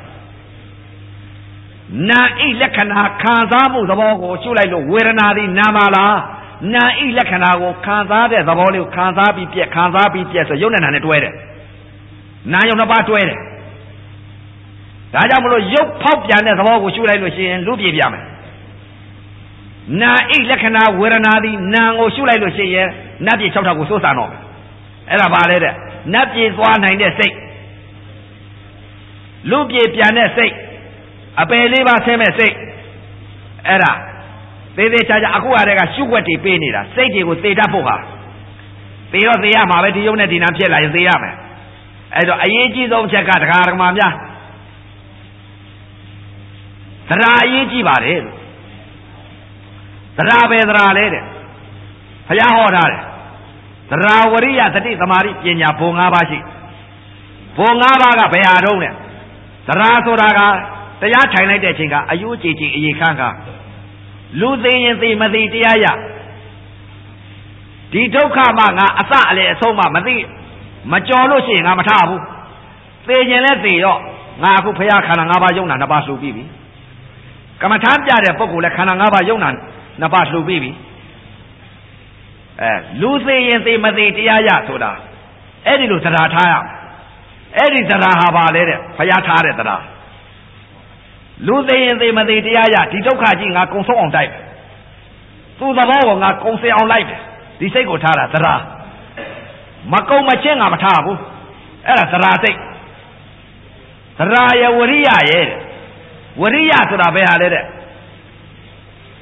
A: နာဤလက္ခဏာခံစားမှုသဘောကိုရှုလိုက်လို့ဝေဒနာသည်နာပါလားနာဤလက္ခဏာကိုခံစားတဲ့သဘောလေးကိုခံစားပြီးပြက်ခံစားပြီးပြက်ဆိုရုပ်နဲ့နာနဲ့တွဲတယ်နာယုံနှစ်ပါးတွဲတယ်ဒါကြောင့်မလို့ရုပ်ဖောက်ပြန်တဲ့သဘောကိုရှုလိုက်လို့ရှိရင်လူပြေပြမယ်နာဤလက္ခဏာဝေဒနာသည်နာကိုရှုလိုက်လို့ရှိရင်နတ်ပြေ၆ထပ်ကိုစိုးစံတော့မယ်အဲ့ဒါပါလေတဲ့နတ်ပြေသွားနိုင်တဲ့စိတ်လူပြေပြန်တဲ့စိတ်အပယ်လေးပါဆင်းမဲ့စိတ်အဲ့ဒါသေးသေးချာချာအခုအရဲကရှုွက်တွေပေးနေတာစိတ်တွေကိုသေတတ်ဖို့ဟာသေတော့သေရမှာပဲဒီယုံနဲ့ဒီနာဖြစ်လာရင်သေရမယ်အဲ့တော့အရေးကြီးဆုံးချက်ကတရားဓမ္မများသရာအရေးကြီးပါတယ်သရာပဲသရာလေတဲ့ဘုရားဟောထားတယ်သရာဝရိယသတိသမာဓိပညာဘုံ၅ပါးရှိဘုံ၅ပါးကဘယ်ဟာတုံးလဲသရာဆိုတာကတရားထိုင်လိုက်တဲ့အချိန်ကအယိုးကြည်ကြည်အေခန်းကလူသိရင်သိမသိတရားရဒီဒုက္ခမှငါအစအလေအဆုံးမှမသိမကြော်လို့ရှိရင်ငါမထဘူးသိရင်လည်းသိတော့ငါအခုဘုရားခန္ဓာ၅ပါးယုံနာနှစ်ပါးလှူပြီးပြီကမ္မထာပြတဲ့ပုဂ္ဂိုလ်လည်းခန္ဓာ၅ပါးယုံနာနှစ်ပါးလှူပြီးပြီအဲလူသိရင်သိမသိတရားရဆိုတာအဲ့ဒီလိုသရာထားရအဲ့ဒီသရာဟာပါလေတဲ့ဘုရားထားတဲ့သရာလူသိရင်သိမသိတရားရဒီဒုက္ခကြီးငါကုံဆုံးအောင်တိုက်ပဲသူ့သဘောကိုငါကုံစင်အောင်လိုက်ပဲဒီစိတ်ကိုထားတာသရာမကုံမချင်းငါမထားဘူးအဲ့ဒါသရာစိတ်သရာယဝရိယရဲ့ဝရိယဆိုတာဘယ်ဟာလဲတဲ့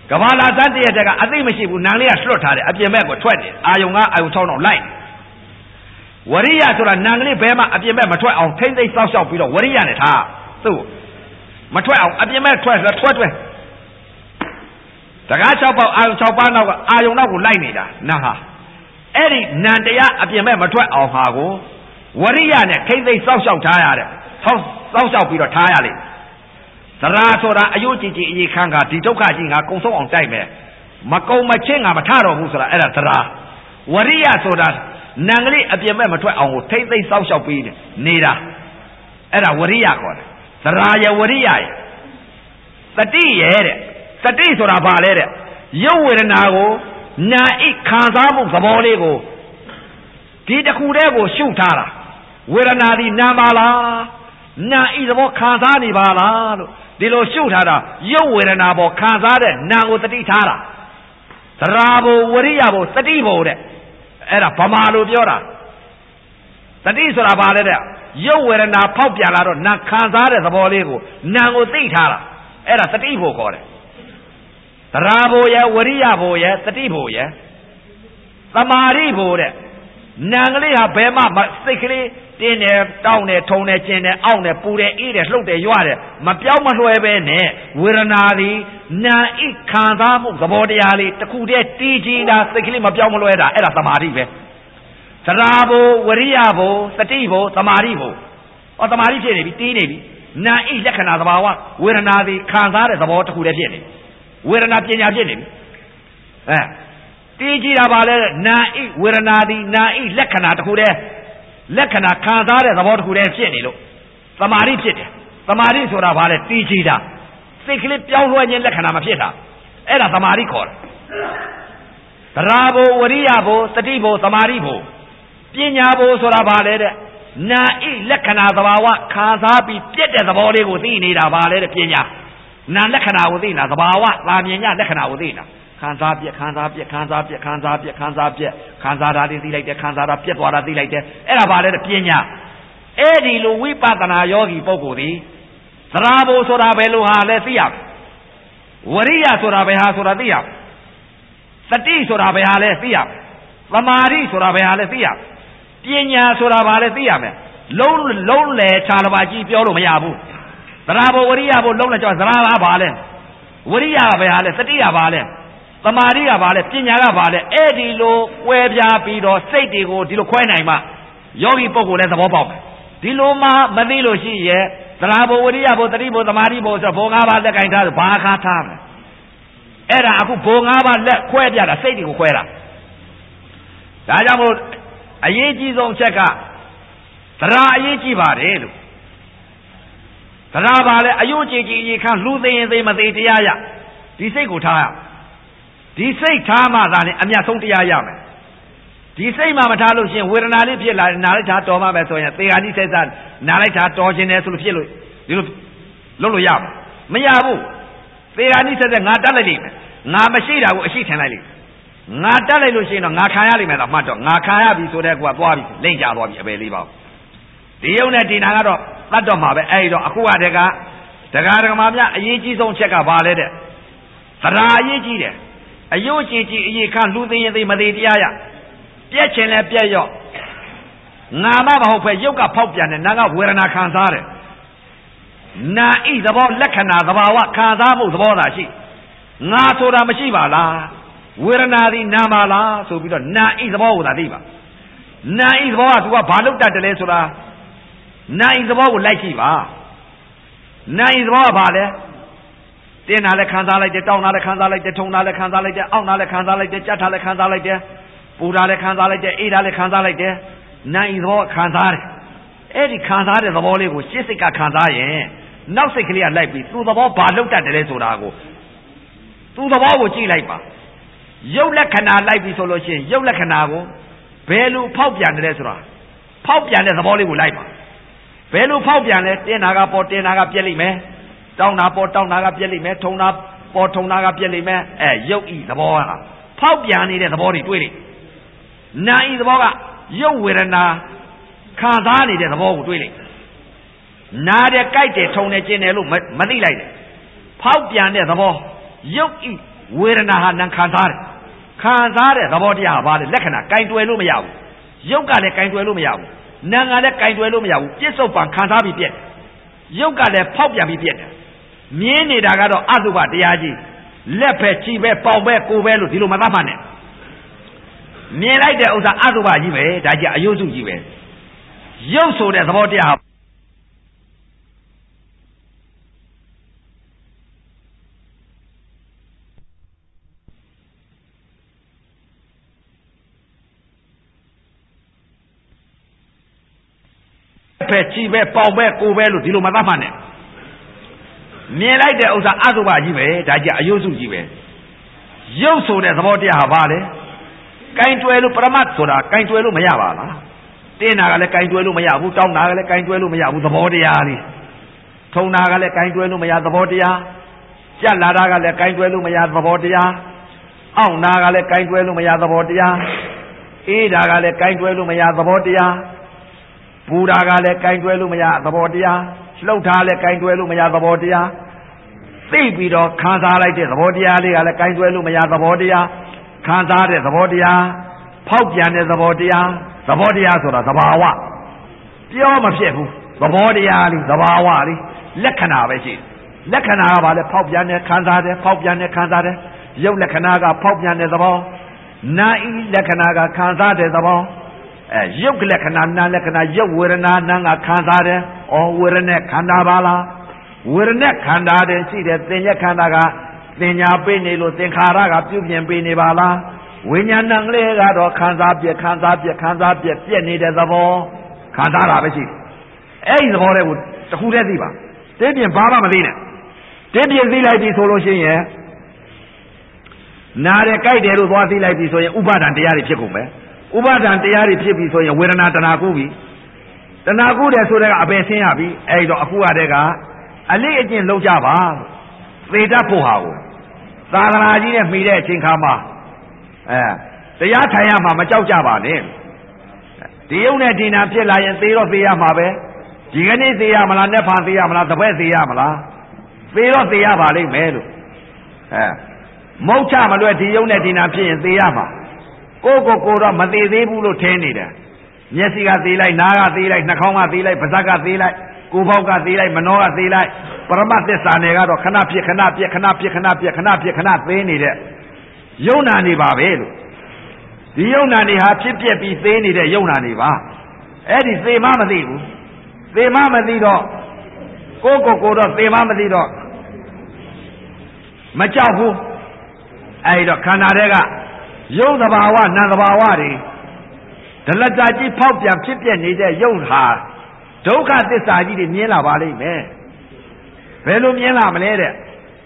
A: ကဘာလာစတည့်ရတဲ့ကအသိမရှိဘူးနံလေးကလွတ်ထားတယ်အပြင်ဘက်ကိုထွက်တယ်အာယုံကအာယုံ၆တော့လိုက်ဝရိယဆိုတာနံကလေးဘဲမှာအပြင်ဘက်မထွက်အောင်ထိမ့်သိမ့်စောက်ရှောက်ပြီးတော့ဝရိယနဲ့ထားသူ့မထွက်အောင်အပြင်ဘက်ထွက်ထွက်ထွက်တကား၆ပေါက်အာယုံ၆ပါးနောက်ကအာယုံနောက်ကိုလိုက်နေတာနံဟာအဲ့ဒီနံတရားအပြင်ဘက်မထွက်အောင်ဟာကိုဝရိယနဲ့ထိမ့်သိမ့်စောက်ရှောက်ထားရတဲ့စောက်စောက်ရှောက်ပြီးတော့ထားရလိမ့်သရာဆိုတာအယုတ်ကြည်ကြည်အေးခန်းကဒီဒုက္ခကြီးငါကုံဆုံးအောင်တိုက်မယ်မကုံမချင်းငါမထတော့ဘူးဆိုတာအဲ့ဒါသရာဝရိယဆိုတာနံကလေးအပြင်ဘက်မထွက်အောင်ကိုထိမ့်သိမ့်စောက်ရှောက်ပြီးနေတာအဲ့ဒါဝရိယခေါ်တယ်သရာယဝရိယယသတိရဲ့တဲ့သတိဆိုတာဘာလဲတဲ့ရုပ်ဝေဒနာကိုနာဣခံစားမှုသဘောလေးကိုဒီတစ်ခုတည်းကိုရှုထားတာဝေဒနာဒီနာပါလားနာဣသဘောခံစားနေပါလားလို့ဒီလိုရှုထားတာရုပ်ဝေဒနာပေါ်ခံစားတဲ့နာကိုတတိထားတာသရာဘဝရိယဘသတိဘတဲ့အဲ့ဒါဗမာလိုပြောတာတတိဆိုတာဘာလဲတဲ့ရုပ်ဝေဒနာဖောက်ပြန်လာတော့နာခံစားတဲ့သဘောလေးကိုနာကိုသိထားတာအဲ့ဒါတတိဘခေါ်တယ်သရာဘဝရဲ့ဝရိယဘရဲ့တတိဘရဲ့သမာဓိဘတဲ့နာကလေးဟာဘယ်မှစိတ်ကလေးတင်းတယ်တောင်းတယ်ထုံတယ်ကျင်တယ်အောင့်တယ်ပူတယ်အေးတယ်လှုပ်တယ်ရွတယ်မပြောင်းမလွှဲပဲနဲ့ဝေဒနာသည်နာဣခံစားမှုသဘောတရားလေးတစ်ခုတည်းတည်ကြည်တာစိတ်ကလေးမပြောင်းမလွှဲတာအဲ့ဒါသမာဓိပဲသရာဘဝရိယဘသတိဘသမာဓိဘဟောသမာဓိဖြစ်နေပြီတီးနေပြီနာဣလက္ခဏာသဘာဝဝေဒနာသည်ခံစားတဲ့သဘောတစ်ခုတည်းဖြစ်နေဝေဒနာပညာဖြစ်နေပြီအဲတည်ကြည်တာပါလေနာဣဝေဒနာသည်နာဣလက္ခဏာတစ်ခုတည်းလက္ခဏာခံစားတဲ့သဘောတစ်ခုတည်းဖြစ်နေလို့သမာဓိဖြစ်တယ်သမာဓိဆိုတာဘာလဲတည်ကြည်တာစိတ်ကလေးပြောင်းလဲခြင်းလက္ခဏာမဖြစ်တာအဲ့ဒါသမာဓိခေါ်တယ်သရာဘဝရိယဘသတိဘသမာဓိဘပညာဘဆိုတာဘာလဲတဲ့နာဣလက္ခဏာသဘာဝခံစားပြီးပြည့်တဲ့သဘောလေးကိုသိနေတာပါလေတဲ့ပညာနာလက္ခဏာကိုသိနေတာသဘာဝသာမြင်ညလက္ခဏာကိုသိနေတာခံစားပြက်ခံစားပြက်ခံစားပြက်ခံစားပြက်ခံစားပြက်ခံစားတာသိလိုက်တယ်ခံစားတာပြက်သွားတာသိလိုက်တယ်အဲ့ဒါဘာလဲတဲ့ပညာအဲ့ဒီလိုဝိပဿနာယောဂီပုဂ္ဂိုလ်ဒီသရာဘဆိုတာဘယ်လိုဟာလဲသိရဝရိယဆိုတာဘယ်ဟာဆိုတာသိရသတိဆိုတာဘယ်ဟာလဲသိရသမာဓိဆိုတာဘယ်ဟာလဲသိရပညာဆိုတာဘာလဲသိရမယ်လုံးလုံးလေခြားတစ်ပါးကြီးပြောလို့မရဘူးသရာဘဝရိယဘလုံးလည်းကြောသရာဘာဘာလဲဝရိယကဘယ်ဟာလဲသတိကဘာလဲသမာဓိကဘာလဲပညာကဘာလဲအဲ့ဒီလိုကွဲပြားပြီးတော့စိတ်တွေကိုဒီလိုခွဲနိုင်မှယောဂီပုဂ္ဂိုလ်လည်းသဘောပေါက်မယ်ဒီလိုမှမသိလို့ရှိရဲ့သရာဘဝရိယဘသတိဘသမာဓိဘဆိုဘောငါးပါးလက်ကင်ထားဘာခါထားမလဲအဲ့ဒါအခုဘောငါးပါးလက်ခွဲပြတာစိတ်တွေကိုခွဲတာဒါကြောင့်မို့အရေးကြီးဆုံးချက်ကသရာအရေးကြီးပါတယ်လို့သရာပါလဲအယုတ်ကြည်ကြည်ခန့်လူသိရင်သိမသိတရားရဒီစိတ်ကိုထားရဒီစိတ်ထားမှသာလေအမြတ်ဆုံးတရားရမယ်ဒီစိတ်မှမထားလို့ရှင်ဝေဒနာလေးဖြစ်လာနာလိုက်တာတော်မှပဲဆိုရင်သေဃာနိစိတ်နာလိုက်တာတော်ခြင်းတယ်ဆိုလို့ဖြစ်လို့ဒီလိုလုပ်လို့ရမှာမရဘူးသေဃာနိစိတ်ငါတတ်လိုက်လိမ့်မယ်ငါမရှိတာကိုအရှိထင်လိုက်လိမ့်ငါတတ်လိုက်လို့ရှိရင်တော့ငါခံရလိမ့်မယ်တော့မှတ်တော့ငါခံရပြီဆိုတဲ့ကွာသွားပြီလိမ့်ကြသွားပြီအပေလေးပါဒီယုံနဲ့ဒီနာကတော့တတ်တော့မှာပဲအဲ့တော့အခုကတည်းကဒကာဒကမာများအရေးကြီးဆုံးချက်ကဘာလဲတဲ့သရာအရေးကြီးတယ်အယုတ်ကြည်ကြည်အေးခန့်လူသိရင်သိမသိတရားရပြက်ချင်လဲပြက်ရော့ငါမမဟုတ်ပဲရုပ်ကဖောက်ပြန်တယ်နာကဝေဒနာခံစားတယ်နာဣသဘောလက္ခဏာသဘာဝခံစားမှုသဘောသာရှိငါဆိုတာမရှိပါလားဝေဒနာသည်နာပါလားဆိုပြီးတော့နာဣသဘောကိုသာသိပါနာဣသဘောကသူကဘာလို့တတ်တယ်လဲဆိုတာနာဣသဘောကိုလိုက်ကြည့်ပါနာဣသဘောကဘာလဲတင်းတာလည်းခံစားလိုက်တယ်တောင်းတာလည်းခံစားလိုက်တယ်ထုံတာလည်းခံစားလိုက်တယ်အောင့်တာလည်းခံစားလိုက်တယ်ကြက်တာလည်းခံစားလိုက်တယ်ပူတာလည်းခံစားလိုက်တယ်အေးတာလည်းခံစားလိုက်တယ်နာဣသဘောခံစားတယ်အဲ့ဒီခံစားတဲ့သဘောလေးကိုရှစ်စိတ်ကခံစားရင်နောက်စိတ်ကလေးကလိုက်ပြီးသူ့သဘောဘာလို့တတ်တယ်လဲဆိုတာကိုသူ့သဘောကိုကြည့်လိုက်ပါရုပ်လက္ခဏာလိုက်ပြီးဆိုလို့ရှိရင်ရုပ်လက္ခဏာကိုဘယ်လိုဖောက်ပြန်တယ်လဲဆိုတာဖောက်ပြန်တဲ့သဘောလေးကိုလိုက်ပါဘယ်လိုဖောက်ပြန်လဲတင်းတာကပေါ်တင်းတာကပြက်လိမ့်မယ်တောင်းတာပေါ်တောင်းတာကပြက်လိမ့်မယ်ထုံတာပေါ်ထုံတာကပြက်လိမ့်မယ်အဲရုပ်ဤသဘောကဖောက်ပြန်နေတဲ့သဘောတွေတွေ့လိမ့်နာဤသဘောကရုပ်ဝေဒနာခံစားနေတဲ့သဘောကိုတွေ့လိမ့်နာတယ်ကြိုက်တယ်ထုံတယ်ကျင်တယ်လို့မသိလိုက်တယ်ဖောက်ပြန်တဲ့သဘောရုပ်ဤဝေဒနာဟာနာခံစားတယ်ခံစားတဲ့သဘောတရားဟာဘာလဲလက္ခဏာကင်တွယ်လို့မရဘူးရုပ်ကလည်းကင်တွယ်လို့မရဘူးနာကလည်းကင်တွယ်လို့မရဘူးပြစ္ဆုတ်ပံခံစားပြီးပြက်ရုပ်ကလည်းဖောက်ပြန်ပြီးပြက်တယ်မြင်နေတာကတော့အတုပတရားကြီးလက်ပဲခြိပဲပေါင်ပဲကိုယ်ပဲလို့ဒီလိုမသတ်မှတ်နဲ့မြင်လိုက်တဲ့ဥစ္စာအတုပကြီးပဲဒါကြီးအယုစုကြီးပဲရုပ်ဆိုတဲ့သဘောတရားပဲခြိပဲပေါင်ပဲကိုယ်ပဲလို့ဒီလိုမသတ်မှတ်နဲ့မြင်လိုက်တဲ့ဥစ္စာအတုပကြီးပဲဒါကြီးအယုစုကြီးပဲရုပ်ဆိုတဲ့သဘောတရားဟာဘာလဲကင်တွယ်လို့ပရမတ်ဆိုတာကင်တွယ်လို့မရပါလားတင်းနာကလည်းကင်တွယ်လို့မရဘူးတောင်းနာကလည်းကင်တွယ်လို့မရဘူးသဘောတရားလေးထုံနာကလည်းကင်တွယ်လို့မရသဘောတရားကြက်လာတာကလည်းကင်တွယ်လို့မရသဘောတရားအောင့်နာကလည်းကင်တွယ်လို့မရသဘောတရားအေးတာကလည်းကင်တွယ်လို့မရသဘောတရားပူတာကလည်းကင်တွယ်လို့မရသဘောတရားလှုပ်ထားလည်းကင်တွယ်လို့မရသဘောတရားသိပြီးတော့ခံစားလိုက်တဲ့သဘောတရားလေးကလည်းကင်တွယ်လို့မရသဘောတရားခံစားတဲ့သဘောတရားဖောက်ပြန်တဲ့သဘောတရားသဘောတရားဆိုတာသဘာဝပြောမဖြစ်ဘူးသဘောတရားလေးသဘာဝလေးလက္ခဏာပဲရှိလက္ခဏာကဘာလဲဖောက်ပြန်တဲ့ခံစားတဲ့ဖောက်ပြန်တဲ့ခံစားတဲ့ရုပ်လက္ခဏာကဖောက်ပြန်တဲ့သဘောနာဤလက္ခဏာကခံစားတဲ့သဘောအဲရုပ်လက္ခဏာနာလက္ခဏာရုပ်ဝေဒနာနာကခံစားတယ်ဩဝေဒနဲ့ခန္ဓာပါလားဝေဒနဲ့ခန္ဓာတဲ့ရှိတယ်သင်္ညက်ခန္ဓာကသင်ညာပေးနေလို့သင်္ခါရကပြုပြင်ပေးနေပါလားဝိညာဏကလေးကတော့ခံစားပြက်ခံစားပြက်ခံစားပြက်ပြက်နေတဲ့သဘောခံစားတာပဲရှိတယ်အဲ့ဒီသဘောတွေကိုတခုတည်းသိပါတင်းပြင်ဘာမှမသိနဲ့တင်းပြင်သိလိုက်ပြီဆိုလို့ရှိရင်နားတယ်ကြိုက်တယ်လို့သွားသိလိုက်ပြီဆိုရင်ဥပါဒံတရားတွေဖြစ်ကုန်မယ်ဥပါဒံတရားတွေဖြစ်ပြီဆိုရင်ဝေဒနာတဏှာကိုပြီတဏှာကိုတယ်ဆိုတဲ့အပယ်ဆင်းရပြီအဲ့တော့အခုကတည်းကအလေးအကျင့်လုံးကြပါသေတတ်ဖို့ဟာကိုသာသနာကြီးနဲ့မှီတဲ့အချိန်ခါမှာအဲတရားထိုင်ရမှာမကြောက်ကြပါနဲ့ဒီယုံနဲ့ဒီနာဖြစ်လာရင်သေတော့သေရမှာပဲဒီကနေ့သေရမလားနှစ်ဖန်သေရမလားတပည့်သေရမလားသေတော့သေရပါလိမ့်မယ်လို့အဲမုတ်ချမလွဲဒီယုံနဲ့ဒီနာဖြစ်ရင်သေရမှာကိုကိုကိုတော့မသေးသေးဘူးလို့ထင်နေတယ်မျက်စိကသေးလိုက်နားကသေးလိုက်နှာခေါင်းကသေးလိုက်ပါးစပ်ကသေးလိုက်ကိုယ်ပေါက်ကသေးလိုက်မနှောကသေးလိုက်ပရမတ်သစ္စာနယ်ကတော့ခဏဖြစ်ခဏပြက်ခဏဖြစ်ခဏပြက်ခဏဖြစ်ခဏသေးနေတဲ့ယုံနာနေပါပဲလို့ဒီယုံနာနေဟာဖြစ်ပြက်ပြီးသေးနေတဲ့ယုံနာနေပါအဲ့ဒီသေမမသိဘူးသေမမသိတော့ကိုကိုကိုတော့သေမမသိတော့မကြောက်ဘူးအဲ့တော့ခန္ဓာတွေကယုံသဘာဝနာသဘာဝတွေဒလတာကြီးဖောက်ပြန်ဖြစ်ပြနေတဲ့ယုံဟာဒုက္ခသစ္စာကြီးတွေမြင်လာပါလိမ့်မယ်ဘယ်လိုမြင်လာမလဲတဲ့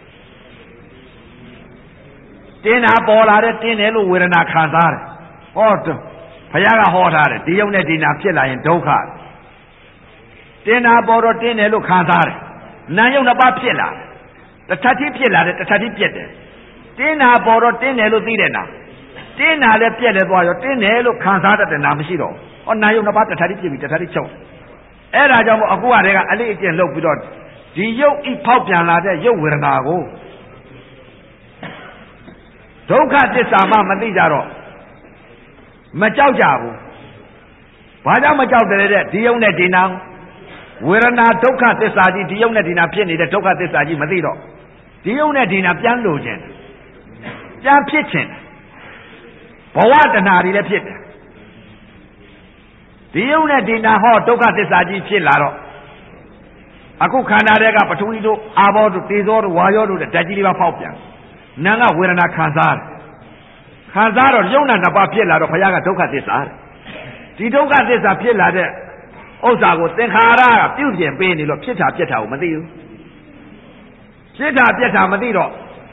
A: တင်းတာပေါ်လာတဲ့တင်းတယ်လို့ဝေဒနာခံစားတယ်ဟောဘုရားကဟောထားတယ်ဒီယုံနဲ့ဒီနာဖြစ်လာရင်ဒုက္ခတင်းတာပေါ်တော့တင်းတယ်လို့ခံစားတယ်နာယုံနှစ်ပါးဖြစ်လာတယ်တစ်ထပ်ကြီးဖြစ်လာတယ်တစ်ထပ်ကြီးပြက်တယ်တင်းတာပေါ်တော့တင်းတယ်လို့သိတဲ့နာတင်းတာလည်းပြက်လည်းသွားရောတင်းတယ်လို့ခံစားတတ်တဲ့နာမရှိတော့ဟောနာယုံနှစ်ပါးတစ်ထပ်ကြီးပြက်ပြီးတစ်ထပ်ကြီးချုပ်အဲ့ဒါကြောင့်မို့အခုကတည်းကအလေးအကျင့်လုပ်ပြီးတော့ဒီရုပ်ဤဖောက်ပြန်လာတဲ့ရုပ်ဝေဒနာကိုဒုက္ခသစ္စာမှမသိကြတော့မကြောက်ကြဘူးဘာကြောင့်မကြောက်တယ်တဲ့ဒီယုံနဲ့ဒီနာဝေဒနာဒုက္ခသစ္စာကြီးဒီယုံနဲ့ဒီနာဖြစ်နေတဲ့ဒုက္ခသစ္စာကြီးမသိတော့ဒီယုံနဲ့ဒီနာပြန်လို့ခြင်းပြန်ဖြစ်ခြင်းဘဝတဏှာတွေလည်းဖြစ်တယ်ဒီယုံနဲ့ဒီနာဟောဒုက္ခသစ္စာကြီးဖြစ်လာတော့အခုခန္ဓာတွေကပထဝီတို့အာဘောတို့တေဇောတို့ဝါယောတို့ဓာတ်ကြီးတွေပါဖောက်ပြန်နာကဝေဒနာခံစားတယ်ခံစားတော့ယုံနာနှစ်ပါးဖြစ်လာတော့ဘုရားကဒုက္ခသစ္စာဒီဒုက္ခသစ္စာဖြစ်လာတဲ့ဥစ္စာကိုသင်္ခါရကပြုပြင်ပေးနေလို့ဖြစ်တာပြက်တာကိုမသိဘူးဖြစ်တာပြက်တာမသိတော့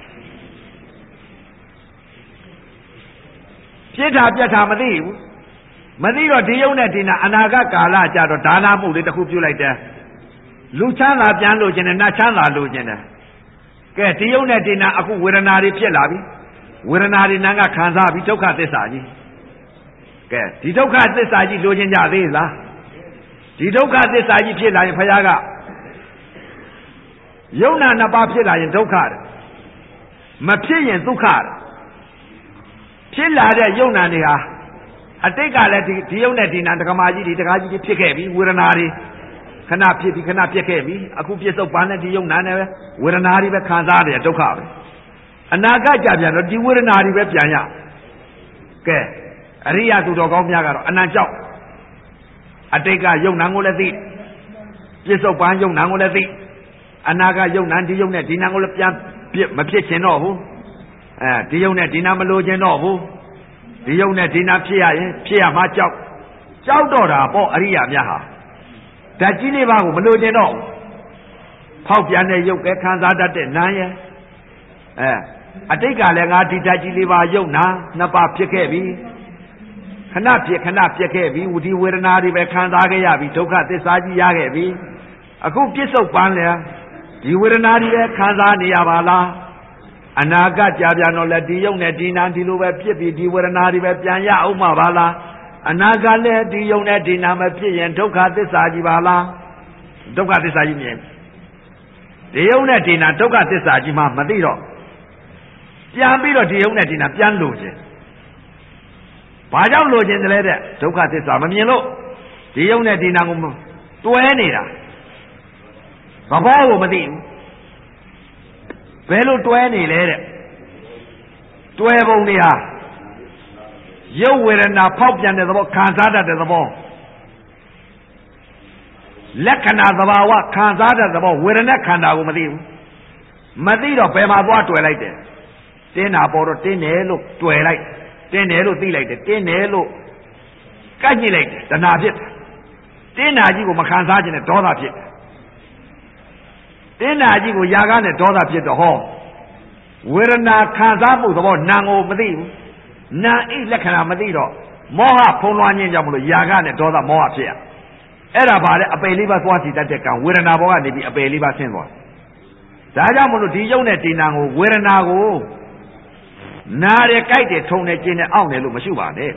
A: ဖြစ်တာပြက်တာမသိဘူးမသိတော့ဒီယုံနဲ့ဒီနာအနာဂတ်ကာလကြတော့ဒါနမှုလေးတစ်ခုပြုလိုက်တယ်လူချမ်းသာပြန်လို့ခြင်းနဲ့နတ်ချမ်းသာလို့ခြင်းနဲ့ကဲဒီယုံနဲ့ဒီနာအခုဝေဒနာတွေဖြစ်လာပြီဝေဒနာတွေနာကခံစားပြီးဒုက္ခသစ္စာကြီးကဲဒီဒုက္ခသစ္စာကြီးလိုချင်ကြသေးလားဒီဒုက္ခသစ္စာကြီးဖြစ်လာရင်ဘုရားကယုံနာနှစ်ပါးဖြစ်လာရင်ဒုက္ခတယ်
B: မဖြစ်ရင်ဒုက္ခဖြစ်လာတဲ့ယုံနာတွေဟာအတိတ်ကလည်းဒီဒီယုံနဲ့ဒီနာတက္ကမကြီးဒီတက္ကကြီးဖြစ်ခဲ့ပြီဝေဒနာတွေခဏဖြစ်ပြီးခဏပြက်ခဲ့ပြီအခုပြစ္ဆုတ်ပန်းနဲ့ဒီယုံနာနဲ့ပဲဝေဒနာတွေပဲခံစားရတယ်ဒုက္ခပဲအနာဂတ်ကြပြန်တော့ဒီဝေဒနာတွေပဲပြန်ရကဲအရိယသူတော်ကောင်းများကတော့အနံကြောက်အတိတ်ကယုံနာကိုလည်းသိပြစ္ဆုတ်ပန်းယုံနာကိုလည်းသိအနာဂတ်ယုံနာဒီယုံနဲ့ဒီနာကိုလည်းပြန်မဖြစ်ချင်တော့ဘူးအဲဒီယုံနဲ့ဒီနာမလိုချင်တော့ဘူးဒီယုံနဲ့ဒီနာဖြစ်ရရင်ဖြစ်ရမှာကြောက်ကြောက်တော့တာပေါ့အရိယာများဟာဓာတ်ကြီးလေးပါးကိုမလိုချင်တော့ဖောက်ပြန်တဲ့ယုတ်ကဲခံစားတတ်တဲ့နာရဲ့အဲအတိတ်ကလည်းငါဒီဓာတ်ကြီးလေးပါးယုတ်နာနှစ်ပါးဖြစ်ခဲ့ပြီခဏဖြစ်ခဏပြက်ခဲ့ပြီဝတိဝေဒနာတွေပဲခံစားခဲ့ရပြီဒုက္ခသစ္စာကြီးရခဲ့ပြီအခုပြစ္ဆုတ်ပန်းလေဒီဝေဒနာတွေပဲခံစားနေရပါလားအနာဂတ်ကြာပြန်တော့လည်းဒီယုံနဲ့ဒီနာဒီလိုပဲဖြစ်ပြီးဒီဝေဒနာတွေပဲပြန်ရအောင်မှာပါလားအနာဂတ်လည်းဒီယုံနဲ့ဒီနာမဖြစ်ရင်ဒုက္ခသစ္စာကြီးပါလားဒုက္ခသစ္စာကြီးမြင်ဒီယုံနဲ့ဒီနာဒုက္ခသစ္စာကြီးမှမသိတော့ပြန်ပြီးတော့ဒီယုံနဲ့ဒီနာပြန်လို့ခြင်းဘာကြောင့်လို့ခြင်းတလဲတဲ့ဒုက္ခသစ္စာမမြင်လို့ဒီယုံနဲ့ဒီနာကိုတွဲနေတာသဘောကိုမသိဘူးဘယ်လိုတွဲနေလဲတဲ့တွဲပုံတွေဟာရုပ်ဝေဒနာဖောက်ပြန်တဲ့သဘောခံစားတတ်တဲ့သဘောလက္ခဏာသဘာဝခံစားတဲ့သဘောဝေဒနာခန္ဓာကိုမသိဘူးမသိတော့ဘယ်မှာသွားတွယ်လိုက်တယ်တင်းတာပေါ်တော့တင်းတယ်လို့တွယ်လိုက်တင်းတယ်လို့သိလိုက်တယ်တင်းတယ်လို့ကန့်ညှိလိုက်တယ်တဏှာဖြစ်တယ်တင်းတာကြီးကိုမခံစားခြင်းနဲ့ဒေါသဖြစ်တယ်တင်းနာကြီးကိုຢာကားနဲ့ဒေါသဖြစ်တော့ဟောဝေဒနာခံစားမှုသဘောနာကိုမသိဘူးနာဣလက္ခဏာမသိတော့မောဟဖုံးလွှမ်းခြင်းကြောင့်မလို့ຢာကားနဲ့ဒေါသမောဟဖြစ်ရအဲ့ဒါပါလေအပယ်လေးပါးသွားစီတတ်တဲ့ကံဝေဒနာဘောကနေပြီးအပယ်လေးပါးဆင်းသွားဒါကြောင့်မလို့ဒီယုံနဲ့ဒီနာကိုဝေဒနာကိုနားတယ်ကြိုက်တယ်ထုံတယ်ကျင်တယ်အောင့်တယ်လို့မရှိပါနဲ့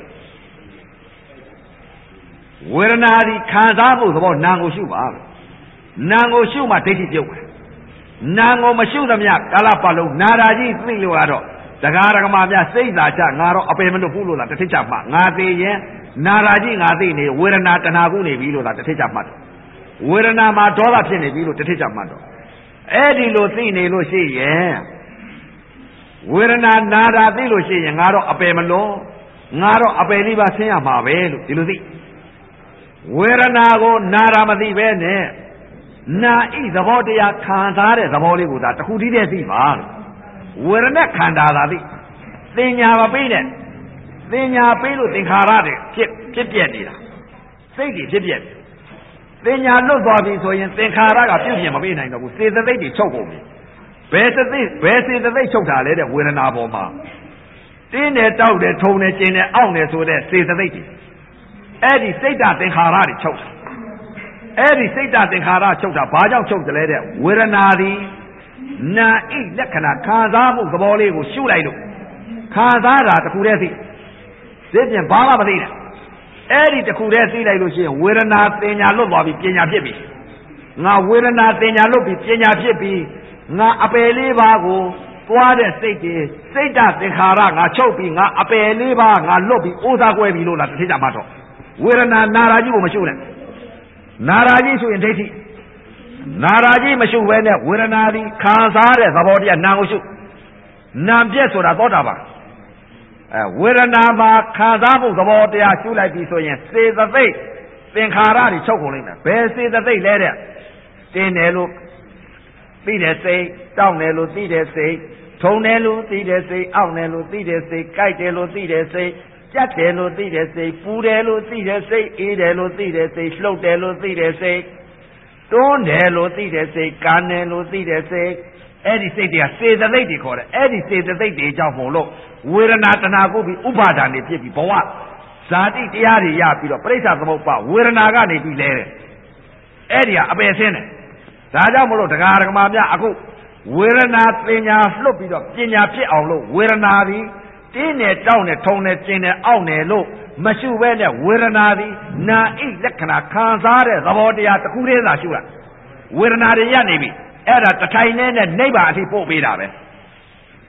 B: ဝေဒနာဒီခံစားမှုသဘောနာကိုရှုပါနာကိုရှုမှဒိဋ္ဌိပြုတ်တယ်နာကိုမရှုသမျှကာလပတ်လုံးနာရာကြီးသိလို့ကတော့တရားဓမ္မများစိတ်သာချငါတော့အပယ်မလို့ဘူးလို့လားတစ်ထစ်ချမှငါသိရင်နာရာကြီးငါသိနေဝေဒနာတဏှာကုနေပြီလို့လားတစ်ထစ်ချမှတ်ဝေဒနာမှာဒေါသဖြစ်နေပြီလို့တစ်ထစ်ချမှတ်တော့အဲ့ဒီလိုသိနေလို့ရှိရင်ဝေဒနာနာရာသိလို့ရှိရင်ငါတော့အပယ်မလို့ငါတော့အပယ်လေးပါဆင်းရမှာပဲလို့ဒီလိုသိဝေဒနာကိုနာရာမသိပဲနဲ့နာဤသဘောတရားခံစားတဲ့သဘောလေးကိုသာတခုတည်းတည်းသိပါလို့ဝေဒနာခန္ဓာသာသိသင်ညာမပေးနဲ့သင်ညာပေးလို့သင်္ခါရတွေဖြစ်ဖြစ်ပြက်နေတာစိတ်တွေဖြစ်ပြက်သင်ညာလွတ်သွားပြီဆိုရင်သင်္ခါရကပြုတ်ပြင်မပေးနိုင်တော့ဘူးစေတသိက်တွေချုပ်ကုန်ပြီဘယ်သသိဘယ်စေတသိက်ချုပ်တာလဲတဲ့ဝေဒနာပေါ်မှာတင်းတယ်တောက်တယ်ထုံတယ်ကျင်တယ်အောင့်တယ်ဆိုတဲ့စေတသိက်တွေအဲ့ဒီစိတ်ဓာတ်သင်္ခါရတွေချုပ်တာအဲ့ဒီစိတ်ဓာတ်သင်္ခါရချုပ်တာဘာကြောင့်ချုပ်တယ်လဲတဲ့ဝေဒနာသည်နာဣလက္ခဏာခံစားမှုသဘောလေးကိုရှုလိုက်လို့ခံစားတာတခုတည်းသိဒီပြင်ဘာမှမသိနဲ့အဲ့ဒီတခုတည်းသိလိုက်လို့ရှိရင်ဝေဒနာသင်ညာလွတ်သွားပြီပညာဖြစ်ပြီငါဝေဒနာသင်ညာလွတ်ပြီပညာဖြစ်ပြီငါအပယ်လေးပါးကိုသွားတဲ့စိတ်တွေစိတ်ဓာတ်သင်္ခါရငါချုပ်ပြီငါအပယ်လေးပါးငါလွတ်ပြီဥစားကွဲပြီလို့လားတစ်ထစ်ကြမှာတော့ဝေဒနာနာရာကြီးကိုမရှုနဲ့နာရာကြီးဆိုရင်ဒိဋ္ဌိနာရာကြီးမရှုဘဲနဲ့ဝေဒနာသည်ခံစားတဲ့သဘောတရားနာကိုရှုနာပြက်ဆိုတာသောတာပန်အဲဝေဒနာမှာခံစားမှုသဘောတရားရှုလိုက်ပြီဆိုရင်စေတသိက်သင်္ခါရတွေချုပ်ကုန်လိမ့်မယ်ဘယ်စေတသိက်လဲတဲ့တင်းတယ်လို့သိတဲ့စိတ်တောက်တယ်လို့သိတဲ့စိတ်ထုံတယ်လို့သိတဲ့စိတ်အောင့်တယ်လို့သိတဲ့စိတ်ကြိုက်တယ်လို့သိတဲ့စိတ်ကြက်တယ်လို့သိတဲ့စိတ်ပူတယ်လို့သိတဲ့စိတ်အေးတယ်လို့သိတဲ့စိတ်လှုပ်တယ်လို့သိတဲ့စိတ်တွန်းတယ်လို့သိတဲ့စိတ်ကာတယ်လို့သိတဲ့စိတ်အဲ့ဒီစိတ်တွေကစေတသိက်တွေခေါ်တယ်အဲ့ဒီစေတသိက်တွေကြောင့်မို့လို့ဝေဒနာတဏှာကိုပြီးဥပါဒာနေဖြစ်ပြီးဘဝဇာတိတရားတွေရပြီးတော့ပြိဿသမုပ္ပါဝေဒနာကနေပြီးလဲတယ်အဲ့ဒီကအပယ်ဆင်းတယ်ဒါကြောင့်မို့လို့တရားဓမ္မများအခုဝေဒနာပညာလွတ်ပြီးတော့ပညာဖြစ်အောင်လို့ဝေဒနာသည်တင်းနဲ့တောက်နဲ့ထုံနဲ့ကျင်နဲ့အောင့်နဲ့လို့မရှုဘဲနဲ့ဝေဒနာသည်နာဣလက္ခဏာခံစားတဲ့သဘောတရားတစ်ခုတည်းသာရှုရဝေဒနာတွေရနေပြီအဲ့ဒါတထိုင်နဲ့နိဗ္ဗာန်အထိပို့ပေးတာပဲ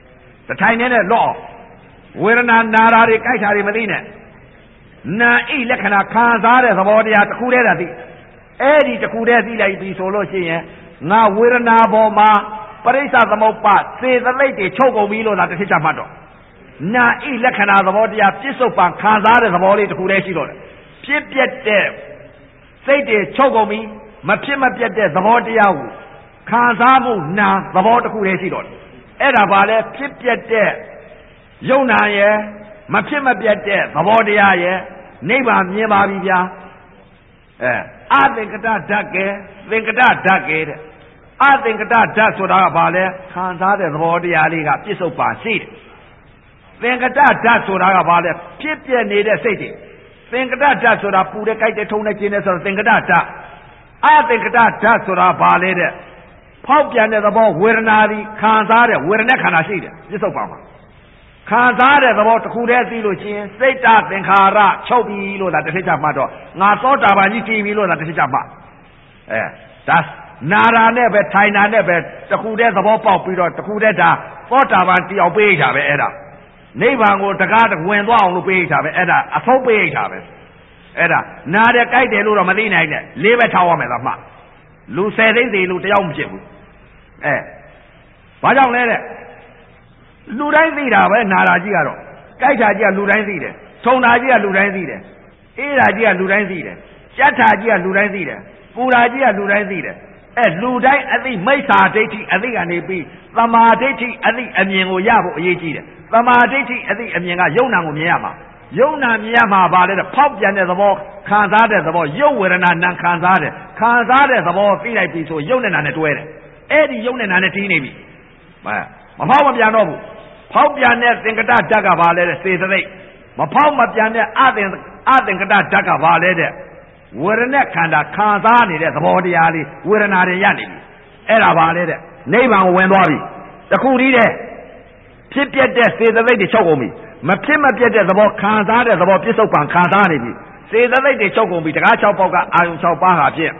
B: တထိုင်နေတဲ့လော့ဝေဒနာနာတာတွေကြိုက်တာတွေမသိနဲ့နာဣလက္ခဏာခံစားတဲ့သဘောတရားတစ်ခုတည်းသာသိအဲ့ဒီတစ်ခုတည်းသိလိုက်ပြီဆိုလို့ရှိရင်ငါဝေဒနာပေါ်မှာပရိစ္ဆသမုပ္ပါစေတသိက်တွေချုပ်ကုန်ပြီလို့သာတစ်ချက်ချမှတ်တော့နာဣလက္ခဏာသဘောတရားပြစ္ဆုတ်ပံခံစားတဲ့သဘောလေးတစ်ခုတည်းရှိတော့တယ်ဖြစ်ပြတဲ့စိတ်တွေချုပ်ကုန်ပြီမဖြစ်မပြတ်တဲ့သဘောတရားကိုခံစားမှုနာသဘောတစ်ခုတည်းရှိတော့တယ်အဲ့ဒါဘာလဲဖြစ်ပြတဲ့ယုံနာရဲ့မဖြစ်မပြတ်တဲ့သဘောတရားရဲ့နိဗ္ဗာန်မြင်ပါပြီဗျာအဲအသင်္ကတဓာတ်ကဲသင်္ကတဓာတ်ကဲတဲ့အသင်္ကတဓာတ်ဆိုတာကဘာလဲခံစားတဲ့သဘောတရားလေးကပြစ္ဆုတ်ပါရှိတယ်သင်္ကတဓာတ်ဆိုတာကဘာလဲဖြစ်ပြနေတဲ့စိတ်တွေသင်္ကတဓာတ်ဆိုတာပူတဲ့ကြိုက်တဲ့ထုံတဲ့ကျင်းတဲ့ဆိုတော့သင်္ကတဓာတ်အသင်္ကတဓာတ်ဆိုတာဘာလဲတဲ့ဖောက်ပြန်တဲ့သဘောဝေဒနာဒီခံစားတဲ့ဝေဒနာခန္ဓာရှိတယ်ပြစ္ဆုတ်ပါမှာခံစားတဲ့သဘောတစ်ခုတည်းသိလို့ချင်းစိတ်တသင်္ခါရချုပ်ပြီလို့သာတစ်ချက်ချမှတ်တော့ငါသောတာပန်ကြီးကြည်ပြီလို့သာတစ်ချက်ချမှတ်အဲဒါနာရာနဲ့ပဲထိုင်တာနဲ့ပဲတစ်ခုတည်းသဘောပေါက်ပြီးတော့တစ်ခုတည်းဒါသောတာပန်တယောက်ပေးတာပဲအဲ့ဒါနိဗ္ဗာန်ကိုတကားဝင်သွားအောင်လို့ပေးတာပဲအဲ့ဒါအဆုံးပေးတာပဲအဲ့ဒါနာတယ်ကြိုက်တယ်လို့တော့မသိနိုင်နဲ့လေးပဲထားရမယ်လားမှလူဆယ်သိန်းစီလူတယောက်မဖြစ်ဘူးအဲဘာကြောင့်လဲတဲ့လူတိုင်းသိတာပဲနာတာကြီးကတော့ကြိုက်တာကြီးကလူတိုင်းသိတယ်ထုံတာကြီးကလူတိုင်းသိတယ်အေးတာကြီးကလူတိုင်းသိတယ်ကြက်တာကြီးကလူတိုင်းသိတယ်ပူတာကြီးကလူတိုင်းသိတယ်အဲလူတိုင်းအသိမိစ္ဆာဒိဋ္ဌိအသိကနေပြီးသမာဓိဋ္ဌိအသိအမြင်ကိုရဖို့အရေးကြီးတယ်သမာဓိဋ္ဌိအသိအမြင်ကယုံနာကိုမြင်ရမှာယုံနာမြင်ရမှာပါလေဖောက်ပြန်တဲ့သဘောခံစားတဲ့သဘောယုတ်ဝေဒနာနာခံစားတယ်ခံစားတဲ့သဘောသိလိုက်ပြီဆိုယုတ်နဲ့နာနဲ့တွဲတယ်အဲ့ဒီယုတ်နဲ့နာနဲ့တီးနေပြီမဖောက်မပြန်တော့ဘူးဖောက်ပြန်တဲ့သင်္ကတဓာတ်ကဘာလဲတဲ့စေတသိက်မဖောက်မပြန်တဲ့အသင်အသင်္ကတဓာတ်ကဘာလဲတဲ့ဝေဒနာခန္ဓာခံစားနေတဲ့သဘောတရားလေးဝေဒနာတွေရနေပြီအဲ့ဒါဘာလဲတဲ့နိဗ္ဗာန်ကိုဝင်သွားပြီတခုတည်းတဲ့ဖြစ်ပြတဲ့စေတသိက်တွေချုပ်ကုန်ပြီမဖြစ်မပြတ်တဲ့သဘောခံစားတဲ့သဘောပြစ္ဆုတ်ပံခံစားနေပြီစေတသိက်တွေချုပ်ကုန်ပြီတကား၆ပေါက်ကအာယုံ၆ပါးဟာဖြင့်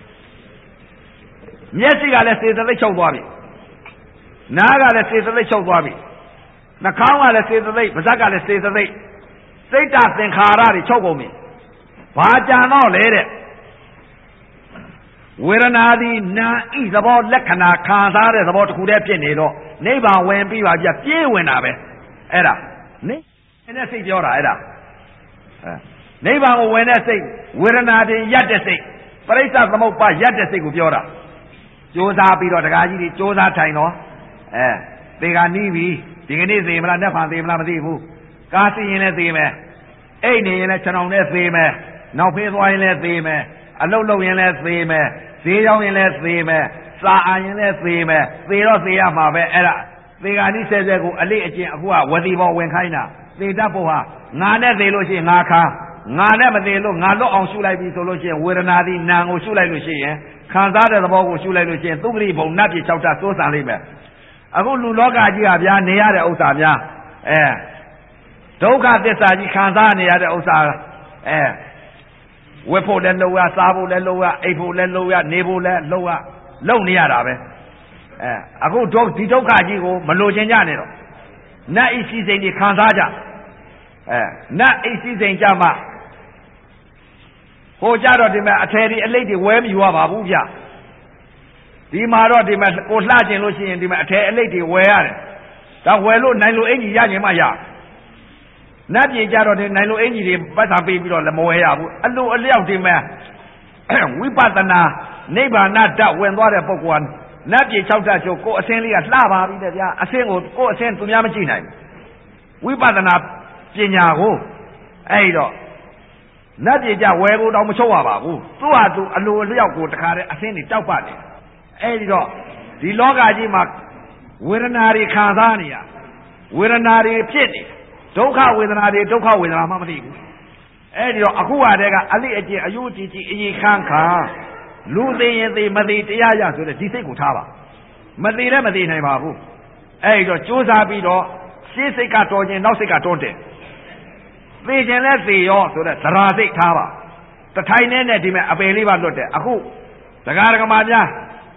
B: မျက်စိကလည်းစေတသိက်ချုပ်သွားပြီနားကလည်းစေတသိက်ချုပ်သွားပြီနှာခေါင်းကလည်းစေတသိက်ပါးစပ်ကလည်းစေတသိက်စိတ်တသင်္ခါရတွေချုပ်ကုန်ပြီဘာကြံတော့လဲတဲ့ဝေဒနာသည်နာဤသဘောလက္ခဏာခံစားတဲ့သဘောတစ်ခုတည်းဖြစ်နေတော့နိဗ္ဗာန်ဝင်ပြီးပါပြပြေးဝင်တာပဲအဲ့ဒါနိဗ္ဗာန်နဲ့စိတ်ပြောတာအဲ့ဒါအဲနိဗ္ဗာန်ကိုဝင်တဲ့စိတ်ဝေဒနာတင်ရက်တဲ့စိတ်ပရိစ္ဆသမုပ္ပါရက်တဲ့စိတ်ကိုပြောတာကြိုးစားပြီးတော့ဒကာကြီးတွေကြိုးစားထိုင်တော့အဲသေကနီးပြီဒီကနေ့သေမလားနှစ်ဖန်သေမလားမသိဘူးကားစီရင်လည်းသေမယ်အိတ်နေရင်လည်းခြံအောင်လည်းသေမယ်နောက်ဖေးသွားရင်လည်းသေမယ်အလုတ်လုတ်ရင်လည်းသေမယ်ဈေးရောက်ရင်လည်းသေမယ်စာအာရင်လည်းသေမယ်သေတော့သေရမှာပဲအဲ့ဒါသေကနီးဆဲဆဲကိုအလေးအကျင့်အခုကဝစီဘောဝင်ခိုင်းတာသေတတ်ဖို့ဟာငါနဲ့သေလို့ရှိရင်ငါခါငါနဲ့မသေလို့ငါလွတ်အောင်ရှုလိုက်ပြီဆိုလို့ရှိရင်ဝေဒနာသည်နာကိုရှုလိုက်လို့ရှိရင်ခံစားတဲ့သဘောကိုရှုလိုက်လို့ရှိရင်သုခတိဘုံနတ်ပြည်၆ဓာတ်စိုးစံလိမ့်မယ်အခုလူလောကကြီးကဗျာနေရတဲ့ဥစ္စာများအဲဒုက္ခသစ္စာကြီးခံစားနေရတဲ့ဥစ္စာအဲဝတ်ဖို့လည်းလုပ်ရစားဖို့လည်းလုပ်ရအိပ်ဖို့လည်းလုပ်ရနေဖို့လည်းလုပ်ရလုပ်နေရတာပဲအဲအခုဒီဒုက္ခကြီးကိုမလိုချင်ကြနဲ့တော့နတ်ဣရှိစိန်ကြီးခံစားကြအဲနတ်ဣရှိစိန်ကြမှာဟိုကြတော့ဒီမှာအထယ်ဒီအလိတ်တွေဝဲမြူရပါဘူးဗျဒီမှာတော့ဒီမှာကိုလှကျင်လို့ရှိရင်ဒီမှာအထယ်အလိတ်တွေဝဲရတယ်ဒါဝဲလို့နိုင်လို့အင်ကြီးရခြင်းမှရနတ်ပြည်ကြတော့ဒီနိုင်လို့အင်ကြီးတွေပတ်စာပေးပြီးတော့လည်းမဝဲရဘူးအလိုအလျောက်ဒီမှာဝိပဿနာနိဗ္ဗာန်ဓာတ်ဝင်သွားတဲ့ပုဂ္ဂိုလ်ကနတ်ပြည်၆ဓာတ်ကျော်ကိုယ်အစင်းလေးကလှပါပြီတဲ့ဗျာအစင်းကိုကိုယ်အစင်းသူများမကြည့်နိုင်ဝိပဿနာပညာကိုအဲ့တော့နတ်ပြည်ကြဝဲဖို့တော့မချုပ်ရပါဘူးသူ့ဟာသူအလိုအလျောက်ကိုတခါတည်းအစင်းတွေတောက်ပတ်နေအဲ့ဒီတော့ဒီလောကကြီးမှာဝေဒနာတွေခံစားနေရဝေဒနာတွေဖြစ်နေဒုက္ခဝေဒနာတွေဒုက္ခဝေဒနာမှမသိဘူးအဲ့ဒီတော့အခုဟာတည်းကအလိအကျင့်အယုကြည်ကြည်အရင်ခန်းခါလူသိရင်သိမသိတရားရဆိုတဲ့ဒီစိတ်ကိုထားပါမသိလည်းမသိနိုင်ပါဘူးအဲ့ဒီတော့ကြိုးစားပြီးတော့ရှေ့စိတ်ကတော်ခြင်းနောက်စိတ်ကတွန်းတယ်သိခြင်းလဲသိရောဆိုတဲ့သရာစိတ်ထားပါတထိုင်နဲ့နဲ့ဒီမဲ့အပယ်လေးပါလွတ်တယ်အခုဒကာဒကမာများ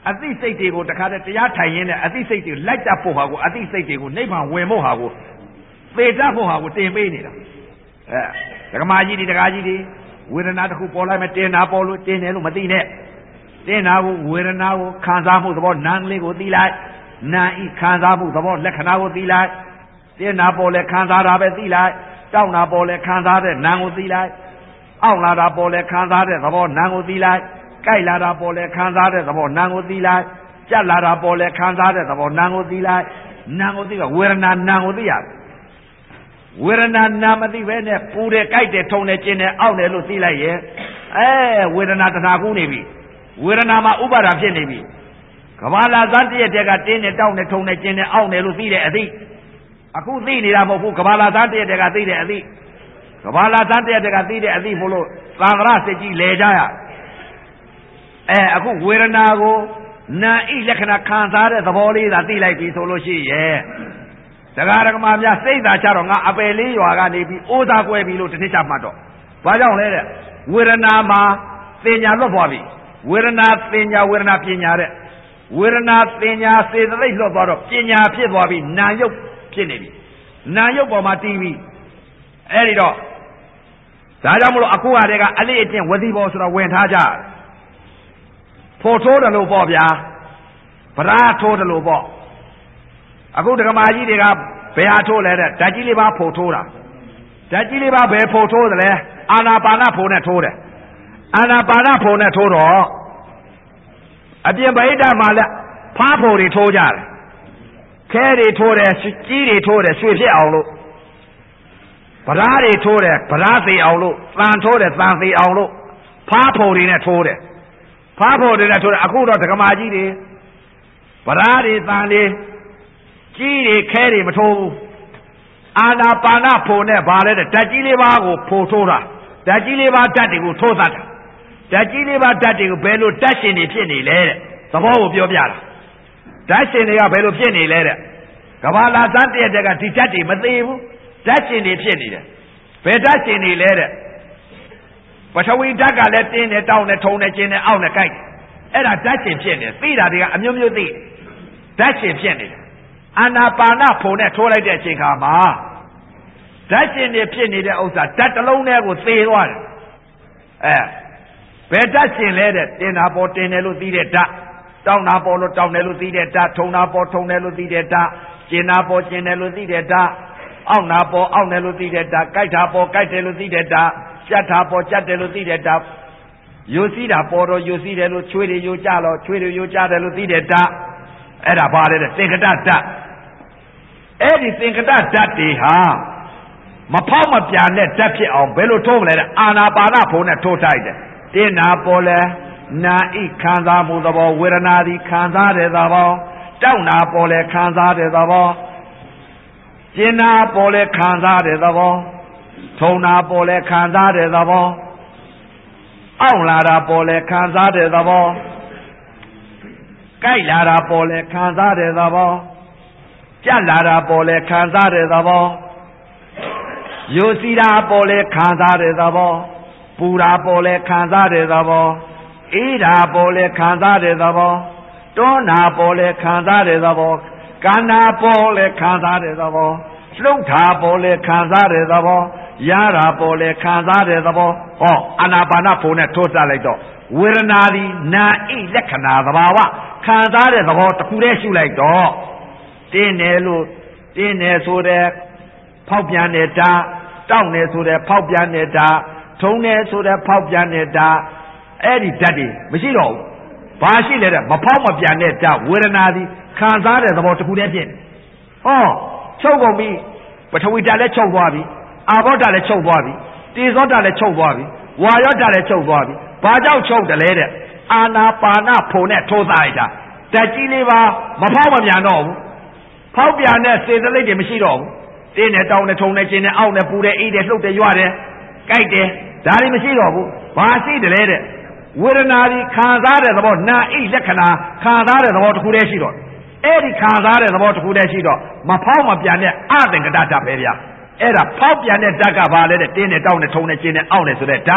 B: အသိစိတ်တွေကိုတခါတည်းတရားထိုင်ရင်းနဲ့အသိစိတ်တွေလိုက်တတ်ဖို့ဟာကိုအသိစိတ်တွေကိုနိဗ္ဗာန်ဝင်ဖို့ဟာကိုသေတတ်ဖို့ဟာကိုတင်ပေးနေတာအဲဒကမာကြီးတွေဒကာကြီးတွေဝေဒနာတစ်ခုပေါ်လိုက်မှတင်တာပေါ်လို့တင်တယ်လို့မသိနဲ့တင်တာကိုဝေဒနာကိုခံစားမှုသဘောနာမ်လေးကိုသိလိုက်နာဤခံစားမှုသဘောလက္ခဏာကိုသိလိုက်တင်တာပေါ်လဲခံစားတာပဲသိလိုက်တောက်တာပေါ်လဲခံစားတဲ့နာမ်ကိုသိလိုက်အောက်လာတာပေါ်လဲခံစားတဲ့သဘောနာမ်ကိုသိလိုက်ကြိုက်လာတာပေါ်လဲခံစားတဲ့သဘောနာမ်ကိုသိလိုက်ကြက်လာတာပေါ်လဲခံစားတဲ့သဘောနာမ်ကိုသိလိုက်နာမ်ကိုသိကဝေဒနာနာမ်ကိုသိရဝေဒနာနာမသိပဲနဲ့ပူတယ်ကြိုက်တယ်ထုံတယ်ကျင်တယ်အောက်တယ်လို့သိလိုက်ရဲ့အဲဝေဒနာတဏှာကူးနေပြီဝေဒနာမှာဥပါဒာဖြစ်နေပြီကဘာလာဇတ်တည့်တဲ့ကတင်းနဲ့တောက်နဲ့ထုံနဲ့ကျင်နဲ့အောက်နဲ့လို့သိတဲ့အသိအခုသိနေတာမဟုတ်ဘူးကဘာလာဇတ်တည့်တဲ့ကသိတဲ့အသိကဘာလာဇတ်တည့်တဲ့ကသိတဲ့အသိမို့လို့သံဃာစစ်ကြီးလဲကြရအဲအခုဝေဒနာကိုနာဤလက္ခဏာခံစားတဲ့သဘောလေးသာသိလိုက်ပြီဆိုလို့ရှိရဲ့တရားဓမ္မများစိတ်သာချတော့ငါအပယ်လေးရွာကနေပြီးအိုးသားကွဲပြီလို့တတိချမှတ်တော့ဘာကြောင့်လဲတဲ့ဝေဒနာမှာသင်ညာလွတ်သွားပြီဝေဒနာသင်ညာဝေဒနာပညာတဲ့ဝေဒနာသင်ညာစေတသိက်လွတ်သွားတော့ပညာဖြစ်သွားပြီနာယုတ်ဖြစ်နေပြီနာယုတ်ပေါ်မှာတည်ပြီအဲ့ဒီတော့ဒါကြောင့်မလို့အခုဟာတွေကအလေးအကျင့်ဝစီဘောဆိုတော့ဝင်ထားကြဖို့ထိုးတယ်လို့ပေါ့ဗျာဗရာထိုးတယ်လို့ပေါ့အခုဒကမာကြီးတွေကဘယ်ဟာထိုးလဲတဲ့ဓာတ်ကြီးလေးပါဖို့ထိုးတာဓာတ်ကြီးလေးပါဘယ်ဖို့ထိုးတယ်လဲအာနာပါနဖို့နဲ့ထိုးတယ်အာနာပါနဖို့နဲ့ထိုးတော့အပြင်ဗိဒ္ဓမှာလည်းဖားဖို့တွေထိုးကြတယ်ခဲတွေထိုးတယ်ကြီးတွေထိုးတယ်ရွှေဖြစ်အောင်လို့ဗရာတွေထိုးတယ်ဗရာသေးအောင်လို့သံထိုးတယ်သံသေးအောင်လို့ဖားဖို့တွေနဲ့ထိုးတယ်ဖားဖို့တွေနဲ့ထိုးတယ်အခုတော့ဒကမာကြီးတွေဗရာတွေသံတွေကြီးတွေခဲတွေမထိုးဘူးအာနာပါနဖို့နဲ့ဗာလဲတဲ့ဓာတ်ကြီးလေးပါးကိုဖို့ထိုးတာဓာတ်ကြီးလေးပါးဓာတ်တွေကိုထိုးသတ်တာဓာတ်ကြီးလေးပါးဓာတ်တွေကိုဘယ်လိုဓာတ်ရှင်တွေဖြစ်နေလဲတဲ့သဘောကိုပြောပြတာဓာတ်ရှင်တွေကဘယ်လိုဖြစ်နေလဲတဲ့ကဘာလာစမ်းတည့်တဲ့ကဒီဓာတ်တွေမသေးဘူးဓာတ်ရှင်တွေဖြစ်နေတယ်ဘယ်ဓာတ်ရှင်တွေလဲတဲ့ပထဝီဓာတ်ကလည်းတင်းနေတောင်းနေထုံနေကျင်းနေအောက်နေကြိုက်အဲ့ဒါဓာတ်ရှင်ဖြစ်နေသိတာတွေကအမျိုးမျိုးသိဓာတ်ရှင်ဖြစ်နေတယ်အာနာပါနဖုံနဲ့ထိုးလိုက်တဲ့အချိန်ခါမှာဓာတ်ရှင်တွေဖြစ်နေတဲ့ဥစ္စာဓာတ်တစ်လုံးတည်းကိုသေသွားတယ်အဲဘယ်ဓာတ်ရှင်လဲတဲ့တင်တာပေါ်တင်တယ်လို့သိတဲ့ဓာတ်တောင်းတာပေါ်လို့တောင်းတယ်လို့သိတဲ့ဓာတ်ထုံတာပေါ်ထုံတယ်လို့သိတဲ့ဓာတ်ကျင်တာပေါ်ကျင်တယ်လို့သိတဲ့ဓာတ်အောက်နာပေါ်အောက်တယ်လို့သိတဲ့ဓာတ်ကြိုက်တာပေါ်ကြိုက်တယ်လို့သိတဲ့ဓာတ်ကြက်တာပေါ်ကြက်တယ်လို့သိတဲ့ဓာတ်ယိုစီးတာပေါ်တော့ယိုစီးတယ်လို့ချွေးတွေယိုကြတော့ချွေးတွေယိုကြတယ်လို့သိတဲ့ဓာတ်အဲ့ဒါဘာလဲတဲ့သင်္ကတဓာတ်အဲ့ဒီသင်္ကတဓာတ်တွေဟာမဖောက်မပြန်တဲ့ဓာတ်ဖြစ်အောင်ဘယ်လိုထိုးမလဲတဲ့အာနာပါနဖုံးနဲ့ထိုးတိုက်တယ်တင်းနာပေါ်လဲနာဤခံစားမှုသဘောဝေဒနာသည်ခံစားတဲ့သဘောတောက်နာပေါ်လဲခံစားတဲ့သဘောကျင်နာပေါ်လဲခံစားတဲ့သဘောထုံနာပေါ်လဲခံစားတဲ့သဘောအောင့်လာတာပေါ်လဲခံစားတဲ့သဘောကြိုက်လာတာပေါ်လဲခံစားတဲ့သဘောကြက်လာတာပေါ်လဲခံစားတဲ့သဘောယိုစီတာပေါ်လဲခံစားတဲ့သဘောပူတာပေါ်လဲခံစားတဲ့သဘောအေးတာပေါ်လဲခံစားတဲ့သဘောတွန်းတာပေါ်လဲခံစားတဲ့သဘောကန္နာပေါ်လဲခံစားတဲ့သဘောလှုပ်တာပေါ်လဲခံစားတဲ့သဘောရတာပေါ်လဲခံစားတဲ့သဘောဟောအာနာပါနဖုံနဲ့ထိုးတတ်လိုက်တော့ဝေဒနာသည်နာဤလက္ခဏာသဘာဝခံစားတဲ့သဘောတစ်ခုတည်းရှုလိုက်တော့တင်းတယ်လို့တင်းတယ်ဆိုတဲ့ဖောက်ပြန်နေတာတောက်တယ်ဆိုတဲ့ဖောက်ပြန်နေတာထုံတယ်ဆိုတဲ့ဖောက်ပြန်နေတာအဲ့ဒီဓာတ်တွေမရှိတော့ဘူးဘာရှိလဲတဲ့မဖောက်မပြန်တဲ့ဓာတ်ဝေဒနာသည်ခံစားတဲ့သဘောတစ်ခုတည်းဖြစ်နေဟောချုပ်ကုန်ပြီပထဝီဓာတ်လည်းချုပ်သွားပြီအာဘောဓာတ်လည်းချုပ်သွားပြီတေဇောဓာတ်လည်းချုပ်သွားပြီဝါယောဓာတ်လည်းချုပ်သွားပြီဘာကြောင့်ချုပ်တယ်လဲတဲ့အာနာပါနဖုံနဲ့ထိုးသားလိုက်တာဓာတ်ကြီးလေးပါမဖောက်မပြန်တော့ဘူးဖောက်ပြန်တဲ့စေတသိက်တွေမရှိတော့ဘူးတင်းနဲ့တောင်းနဲ့ထုံနဲ့ကျင်းနဲ့အောက်နဲ့ပူတယ်အေးတယ်လှုပ်တယ်ရွတယ်ကြိုက်တယ်ဒါတွေမရှိတော့ဘူးဘာရှိတယ်လဲတဲ့ဝေဒနာကြီးခံစားတဲ့သဘောနာဣလက္ခဏာခံစားတဲ့သဘောတစ်ခုတည်းရှိတော့အဲ့ဒီခံစားတဲ့သဘောတစ်ခုတည်းရှိတော့မဖောက်မပြန်တဲ့အသင်္ကတဓာတ်ပဲဗျာအဲ့ဒါဖောက်ပြန်တဲ့ဓာတ်ကဘာလဲတဲ့တင်းနဲ့တောင်းနဲ့ထုံနဲ့ကျင်းနဲ့အောက်နဲ့ဆိုတဲ့ဓာတ်မ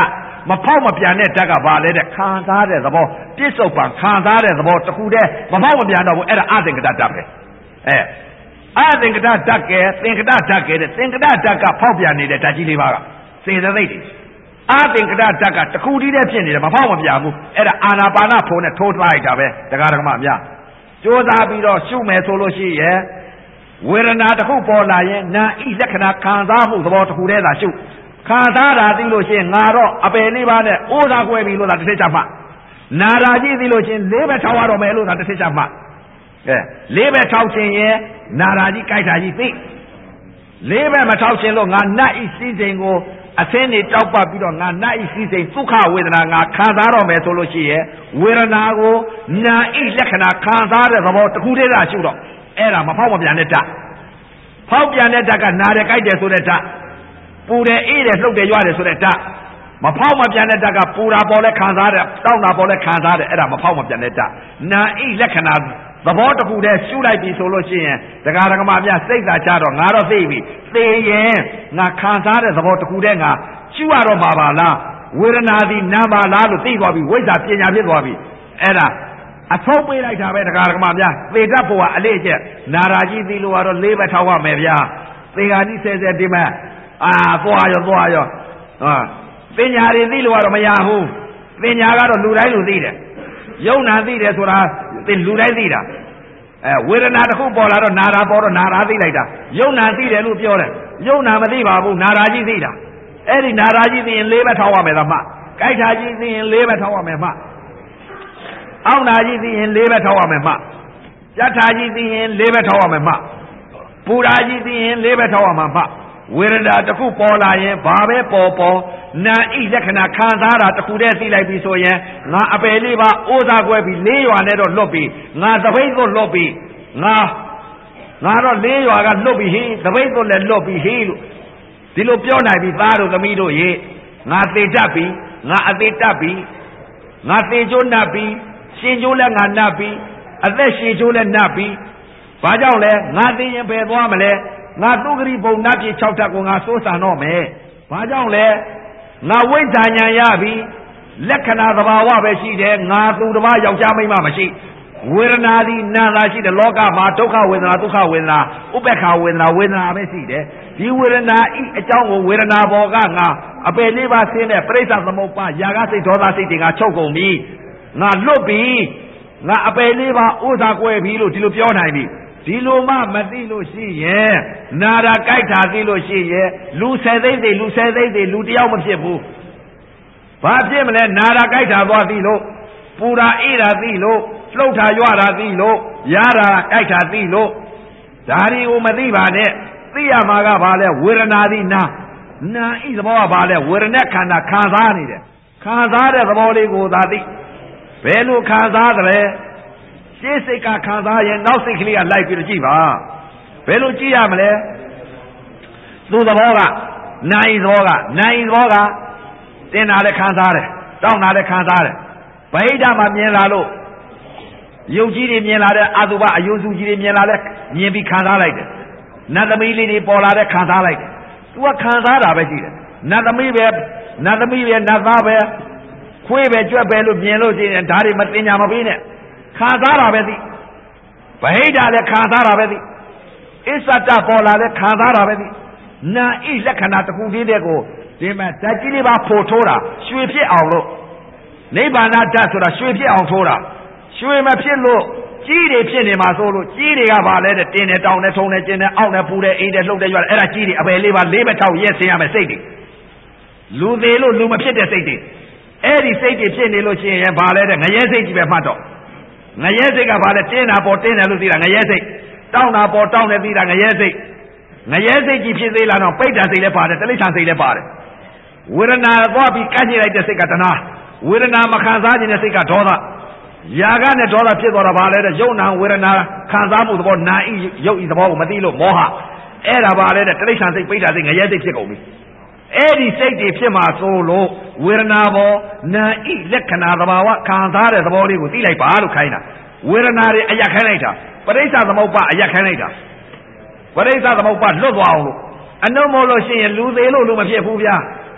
B: မဖောက်မပြန်တဲ့ဓာတ်ကဘာလဲတဲ့ခံစားတဲ့သဘောပြစ္ဆုတ်ပံခံစားတဲ့သဘောတစ်ခုတည်းမဖောက်မပြန်တော့ဘူးအဲ့ဒါအသင်္ကတဓာတ်ပဲအဲအသင်္ကတဓာတ်ကဲသင်္ကတဓာတ်ကဲတဲ့သင်္ကတဓာတ်ကဖောက်ပြန်နေတဲ့ဓာတ်ကြီးလေးပါကစေတသိက်တွေအသင်္ကတဓာတ်ကတခုတည်းတည်းဖြစ်နေတယ်မဖောက်မပြန်ဘူးအဲ့ဒါအာနာပါနဖုံနဲ့ထိုးထားလိုက်တာပဲတရားဓမ္မများကြိုးစားပြီးတော့ရှုမယ်ဆိုလို့ရှိရဲ့ဝေဒနာတစ်ခုပေါ်လာရင်နာဤလက္ခဏာခံစားမှုသဘောတစ်ခုတည်းသာရှုခံစားတာသိလို့ရှိရင်ငါတော့အပယ်လေးပါးနဲ့အိုးသာကွဲပြီလို့သာတစ်ထစ်ချမှနာရာကြီးသိလို့ရှိရင်လေးပဲထောက်ရတော့မယ်လို့သာတစ်ထစ်ချမှအဲလေးပဲထောက်ခြင်းရဲ့နာရာကြီးကြိုက်တာကြီးသိလေးပဲမထောက်ခြင်းလို့ငါနတ်ဤစည်းစိမ်ကိုအသင်းနေတောက်ပတ်ပြီးတော့ငါနတ်ဤစည်းစိမ်ဒုက္ခဝေဒနာငါခံစားတော့မယ်ဆိုလို့ရှိရဲ့ဝေဒနာကိုနာဤလက္ခဏာခံစားတဲ့သဘောတစ်ခုတည်းသာရှုတော့အဲ့ဒါမဖောက်မပြန်တဲ့ဓာတ်ဖောက်ပြန်တဲ့ဓာတ်ကနာတယ်ကြိုက်တယ်ဆိုတဲ့ဓာတ်ပူတယ်အေးတယ်လှုပ်တယ်ရွတယ်ဆိုတဲ့ဓာတ်မဖောက်မပြန်တဲ့ဓာတ်ကပူတာပေါ်လဲခံစားတယ်တောက်တာပေါ်လဲခံစားတယ်အဲ့ဒါမဖောက်မပြန်တဲ့ဓာတ်နာဤလက္ခဏာသဘောတစ်ခုတည်းရှုလိုက်ပြီဆိုလို့ရှိရင်တရားဓမ္မများစိတ်သာချတော့ငါတော့သိပြီသိရင်ငါခံစားတဲ့သဘောတစ်ခုတည်းငါရှုရတော့မှာပါလားဝေဒနာသည်နာပါလားလို့သိသွားပြီဝိဇ္ဇာပညာဖြစ်သွားပြီအဲ့ဒါအဆုံးပေးလိုက်တာပဲတရားဓမ္မများသေတတ်ဖို့ကအလေးကျက်နာရာကြီးသိလို့ကတော့လေးပဲထောက်ရမယ်ဗျာသေဃာကြီးဆဲဆဲဒီမဲ့အာသွားရောသွားရောဟာပညာတွေသိလို့ကတော့မရဘူးပညာကတော့လူတိုင်းလူသိတယ်ယုံနာသိတယ်ဆိုတာလူတိုင်းသိတာအဲဝေဒနာတစ်ခုပေါ်လာတော့နာရာပေါ်တော့နာရာသိလိုက်တာယုံနာသိတယ်လို့ပြောတယ်ယုံနာမသိပါဘူးနာရာကြီးသိတာအဲ့ဒီနာရာကြီးသိရင်လေးပဲထောက်ရမယ်လားမှကြိုက်တာကြီးသိရင်လေးပဲထောက်ရမယ်မှအောက်နာကြီးသိရင်လေးပဲထောက်ရမယ်မှကြက်ထာကြီးသိရင်လေးပဲထောက်ရမယ်မှပူရာကြီးသိရင်လေးပဲထောက်ရမှာမှဝေဒနာတစ်ခုပေါ်လာရင်ဘာပဲပေါ်ပေါ်နာဤလက္ခဏာခံစားတာတစ်ခုတည်းသိလိုက်ပြီဆိုရင်ငါအပယ်လေးပါအိုးသားကွဲပြီးလေးရွာနဲ့တော့လွတ်ပြီငါသပိတ်ကိုလွတ်ပြီငါငါတော့လေးရွာကလွတ်ပြီဟိသပိတ်ကိုလည်းလွတ်ပြီဟိလို့ဒီလိုပြောနိုင်ပြီသားတို့သမီးတို့ရေငါသေတတ်ပြီငါအသေးတတ်ပြီငါသေကျိုးနတ်ပြီရှင်ကျိုးလည်းငါနတ်ပြီအသက်ရှင်ကျိုးလည်းနတ်ပြီဘာကြောင့်လဲငါသိရင်ဘယ်သွားမလဲငါသုဂရိဘုံနတ်ပြည်၆ထပ်ကိုငါစိုးစံတော့မယ်ဘာကြောင့်လဲငါဝိဇ္ဇာဉာဏ်ရပြီလက္ခဏာသဘာဝပဲရှိတယ်ငါသူတစ်ပါးယောက်ျားမိန်းမမရှိဝေဒနာသည်နာသာရှိတယ်လောကမှာဒုက္ခဝေဒနာဒုက္ခဝေဒနာဥပ္ပခာဝေဒနာဝေဒနာပဲရှိတယ်ဒီဝေဒနာဤအကြောင်းကိုဝေဒနာဘောကငါအပယ်လေးပါးဆင်းတဲ့ပြိဿသမုပ္ပါယာကစိတ်ဒေါသစိတ်တွေကချုပ်ကုန်ပြီငါလွတ်ပြီငါအပယ်လေးပါးဥစ္စာကွဲပြီလို့ဒီလိုပြောနိုင်ပြီဒီလိုမှမသိလို့ရှိရဲ့နာရာကြိုက်တာသိလို့ရှိရဲ့လူဆယ်သိမ့်သိလူဆယ်သိမ့်သိလူတယောက်မဖြစ်ဘူးဘာဖြစ်မလဲနာရာကြိုက်တာသွားသိလို့ပူတာအေးတာသိလို့လှုပ်တာရွတာသိလို့ရတာကြိုက်တာသိလို့ဒါတွေကိုမသိပါနဲ့သိရမှာကဘာလဲဝေဒနာသည်နာနာဤသဘောကဘာလဲဝေဒနာခန္ဓာခံစားနေတယ်ခံစားတဲ့သဘောလေးကိုသာသိဘယ်လိုခံစားသလဲရှေ့စိတ်ကခံစားရင်နောက်စိတ်ကလေးကလိုက်ပြီးတော့ကြည့်ပါဘယ်လိုကြည့်ရမလဲသူ့သဘောကနိုင်သဘောကနိုင်သဘောကတင်တာလည်းခံစားတယ်တောင်းတာလည်းခံစားတယ်ဗဟိတမှာမြင်လာလို့ရုပ်ကြီးတွေမြင်လာတဲ့အတုပအယုစုကြီးတွေမြင်လာတဲ့မြင်ပြီးခံစားလိုက်တယ်နတ်သမီးလေးတွေပေါ်လာတဲ့ခံစားလိုက်တယ်သူကခံစားတာပဲရှိတယ်နတ်သမီးပဲနတ်သမီးပဲနတ်သားပဲခွေးပဲကြွက်ပဲလို့မြင်လို့ရှိရင်ဒါတွေမတင်ညာမပေးနဲ့ခံစားတာပဲသိဗဟိတလည်းခံစားတာပဲသိအစ္ဆတပေါ်လာလည်းခံစားတာပဲသိနာဤလက္ခဏာတစ်ခုတည်းတဲ့ကိုဒီမှာဓာတ်ကြီးလေးပါဖို့ထိုးတာရွှေဖြစ်အောင်လို့နိဗ္ဗာန်ဓာတ်ဆိုတာရွှေဖြစ်အောင်ထိုးတာရွှေမဖြစ်လို့ကြီးတွေဖြစ်နေမှာဆိုလို့ကြီးတွေကဘာလဲတဲ့တင်းတယ်တောင်းတယ်ထုံတယ်ကျင်းတယ်အောက်တယ်ပူတယ်အိမ်တယ်လှုပ်တယ်ရွက်တယ်အဲ့ဒါကြီးတွေအပယ်လေးပါလေးပဲထောက်ရက်ဆင်းရမယ်စိတ်တွေလူသေးလို့လူမဖြစ်တဲ့စိတ်တွေအဲ့ဒီစိတ်တွေဖြစ်နေလို့ရှိရင်ဘာလဲတဲ့ငရဲစိတ်ကြီးပဲမှတ်တော့ငရဲစိတ်ကဘာလဲတင်းတာပေါ်တင်းတယ်လို့သိတာငရဲစိတ်တောင်းတာပေါ်တောင်းတယ်သိတာငရဲစိတ်ငရဲစိတ်ကြီးဖြစ်သေးလားတော့ပိဋ္ဌာစိတ်လည်းပါတယ်တိဋ္ဌာစိတ်လည်းပါတယ်ဝေဒနာသွားပြီးကန့်ညှိလိုက်တဲ့စိတ်ကတဏှာဝေဒနာမခံစားခြင်းတဲ့စိတ်ကဒေါသယာကနဲ့ဒေါသဖြစ်သွားတာဘာလဲတဲ့ယုံနာဝေဒနာခံစားမှုသဘောနာဤရုပ်ဤသဘောကိုမသိလို့မောဟအဲ့ဒါဘာလဲတဲ့တိဋ္ဌာစိတ်ပိဋ္ဌာစိတ်ငရဲစိတ်ဖြစ်ကုန်ပြီအဲ့ဒီစိတ်တွေဖြစ်မှာဆိုလို့ဝေဒနာဘောနာဤလက္ခဏာသဘာဝခံစားတဲ့သဘောလေးကိုသိလိုက်ပါလို့ခိုင်းတာဝေဒနာတွေအရက်ခိုင်းလိုက်တာပရိစ္ဆသမုပ္ပါအရက်ခိုင်းလိုက်တာပရိစ္ဆသမုပ္ပါလွတ်သွားအောင်လို့အနုမို့လို့ရှိရင်လူသေးလို့လူမဖြစ်ဘူးဗျာ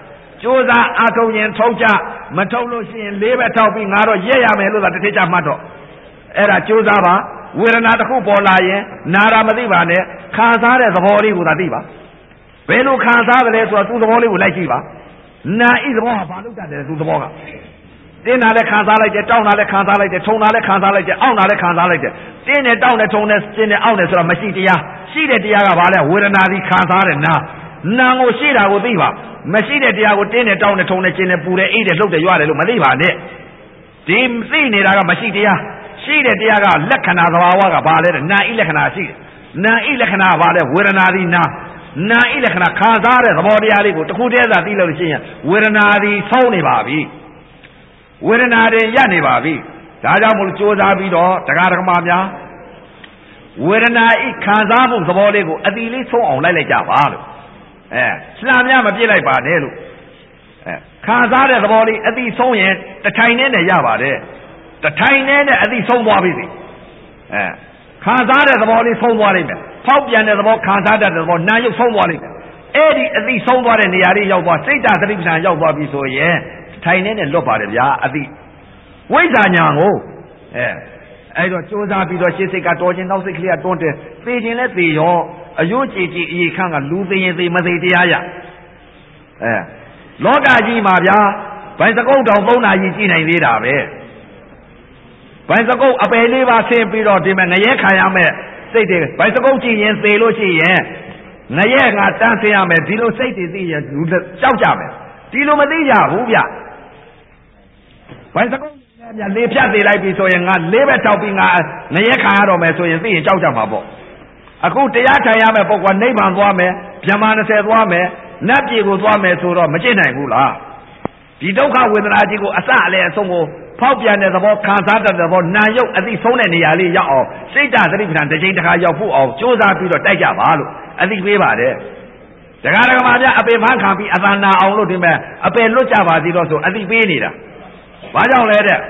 B: ကြိုးစားအားထုတ်ရင်ထုတ်ကြမထုတ်လို့ရှိရင်လေးဘက်ထောက်ပြီးငါတော့ရက်ရမယ်လို့သာတစ်ထစ်ကြမှတ်တော့အဲ့ဒါကြိုးစားပါဝေဒနာတစ်ခုပေါ်လာရင်နာတာမသိပါနဲ့ခံစားတဲ့သဘောလေးကိုသာသိပါဘယ်လိုခံစားကြလဲဆိုတော့သူ့သဘောလေးကိုလိုက်ကြည့်ပါနာဤသဘောဟာဘာလို့တတ်တယ်သူ့သဘောကတင်းတာလည်းခံစားလိုက်တယ်တောင်းတာလည်းခံစားလိုက်တယ်ထုံတာလည်းခံစားလိုက်တယ်အောင့်တာလည်းခံစားလိုက်တယ်တင်းတယ်တောင်းတယ်ထုံတယ်ကျင်းတယ်အောင့်တယ်ဆိုတော့မရှိတရားရှိတဲ့တရားကဘာလဲဝေဒနာသည်ခံစားတဲ့နာနာကိုရှိတာကိုသိပါမရှိတဲ့တရားကိုတင်းတယ်တောင်းတယ်ထုံတယ်ကျင်းတယ်ပူတယ်အိတ်တယ်လှုပ်တယ်ရွရတယ်လို့မသိပါနဲ့ဒီသိနေတာကမရှိတရားရှိတဲ့တရားကလက္ခဏာသဘာဝကဘာလဲနာဤလက္ခဏာရှိတယ်နာဤလက္ခဏာဘာလဲဝေဒနာသည်နာနာဤလက္ခဏာခံစားတဲ့သဘောတရားလေးကိုတစ်ခုတည်းသာသိလို့ရှိရင်ဝေဒနာသည်ဆုံးနေပါပြီဝေဒနာတွေရပ်နေပါပြီဒါကြောင့်မို့လို့ကြိုးစားပြီးတော့တရားဓမ္မများဝေဒနာဤခံစားမှုသဘောလေးကိုအတိလေးဆုံးအောင်လိုက်လိုက်ကြပါလို့အဲစလာများမပြစ်လိုက်ပါနဲ့လို့အဲခံစားတဲ့သဘောလေးအတိဆုံးရင်တထိုင်နဲ့နဲ့ရပါတယ်တထိုင်နဲ့နဲ့အတိဆုံးသွားပြီအဲခံစားတဲ့သဘောလေးဆုံးသွားလိမ့်မယ်ဖောက်ပြန်တဲ့သဘောခံစားတတ်တဲ့သဘောနာရုပ်ဆုံးသွားလိမ့်မယ်အဲ့ဒီအတိဆုံးသွားတဲ့နေရာလေးရောက်သွားစိတ်ဓာတ်သတိပဋ္ဌာန်ရောက်သွားပြီဆိုရင်ထိုင်နေနဲ့လွတ်ပါတယ်ဗျာအတိဝိဇ္ဇာညာကိုအဲအဲ့တော့စူးစမ်းပြီးတော့ရှေ့စိတ်ကတော်ခြင်းနောက်စိတ်ကလေးကတွန်းတယ်သိခြင်းလဲသိရောအယုတ်ကြည်ကြည်အေခန့်ကလူသိရင်သိမသိတရားရအဲလောကကြီးမှာဗျာဘိုင်စကုတ်တောင်သုံးနာကြီးကြည်နိုင်သေးတာပဲဘိုင်စကုတ်အပယ်လေးပါဆင်းပြီးတော့ဒီမှာငရဲခံရမယ်စိတ်တွေဘိုင်စကုတ်ကြည့်ရင်သေလို့ရှိရင်ငရဲငါတန်းဆင်းရမယ်ဒီလိုစိတ်တွေသိရင်လူကြောက်ကြမယ်ဒီလိုမသိကြဘူးဗျဘိုင်စကုတ်နဲ့ဗျလေဖြတ်သေးလိုက်ပြီဆိုရင်ငါလေးဘက်ထောက်ပြီးငါငရဲခံရတော့မယ်ဆိုရင်သိရင်ကြောက်ကြမှာပေါ့အခုတရားထိုင်ရမယ်ပုဂ္ဂိုလ်နိဗ္ဗာန်သွားမယ်ဗြဟ္မာ၂၀သွားမယ်နတ်ပြည်ကိုသွားမယ်ဆိုတော့မကျင့်နိုင်ဘူးလားဒီဒုက္ခဝေဒနာကြီးကိုအစအလယ်အဆုံးကိုဖောက်ပြန်တဲ့သဘောခံစားတတ်တဲ့သဘောနာယုတ်အသိဆုံးတဲ့နေရာလေးရောက်အောင်စိတ်ဓာတ်သတိပဋ္ဌာန်တစ်ချိန်တစ်ခါရောက်ဖို့အောင်ကြိုးစားပြီးတော့တိုက်ကြပါလို့အသိပေးပါတယ်ဒကာဒကာမများအပေဖန်းခံပြီးအသနာအောင်လို့ဒီမဲ့အပေလွတ်ကြပါသေးတော့ဆိုအသိပေးနေတာဘာကြောင့်လဲတဲ့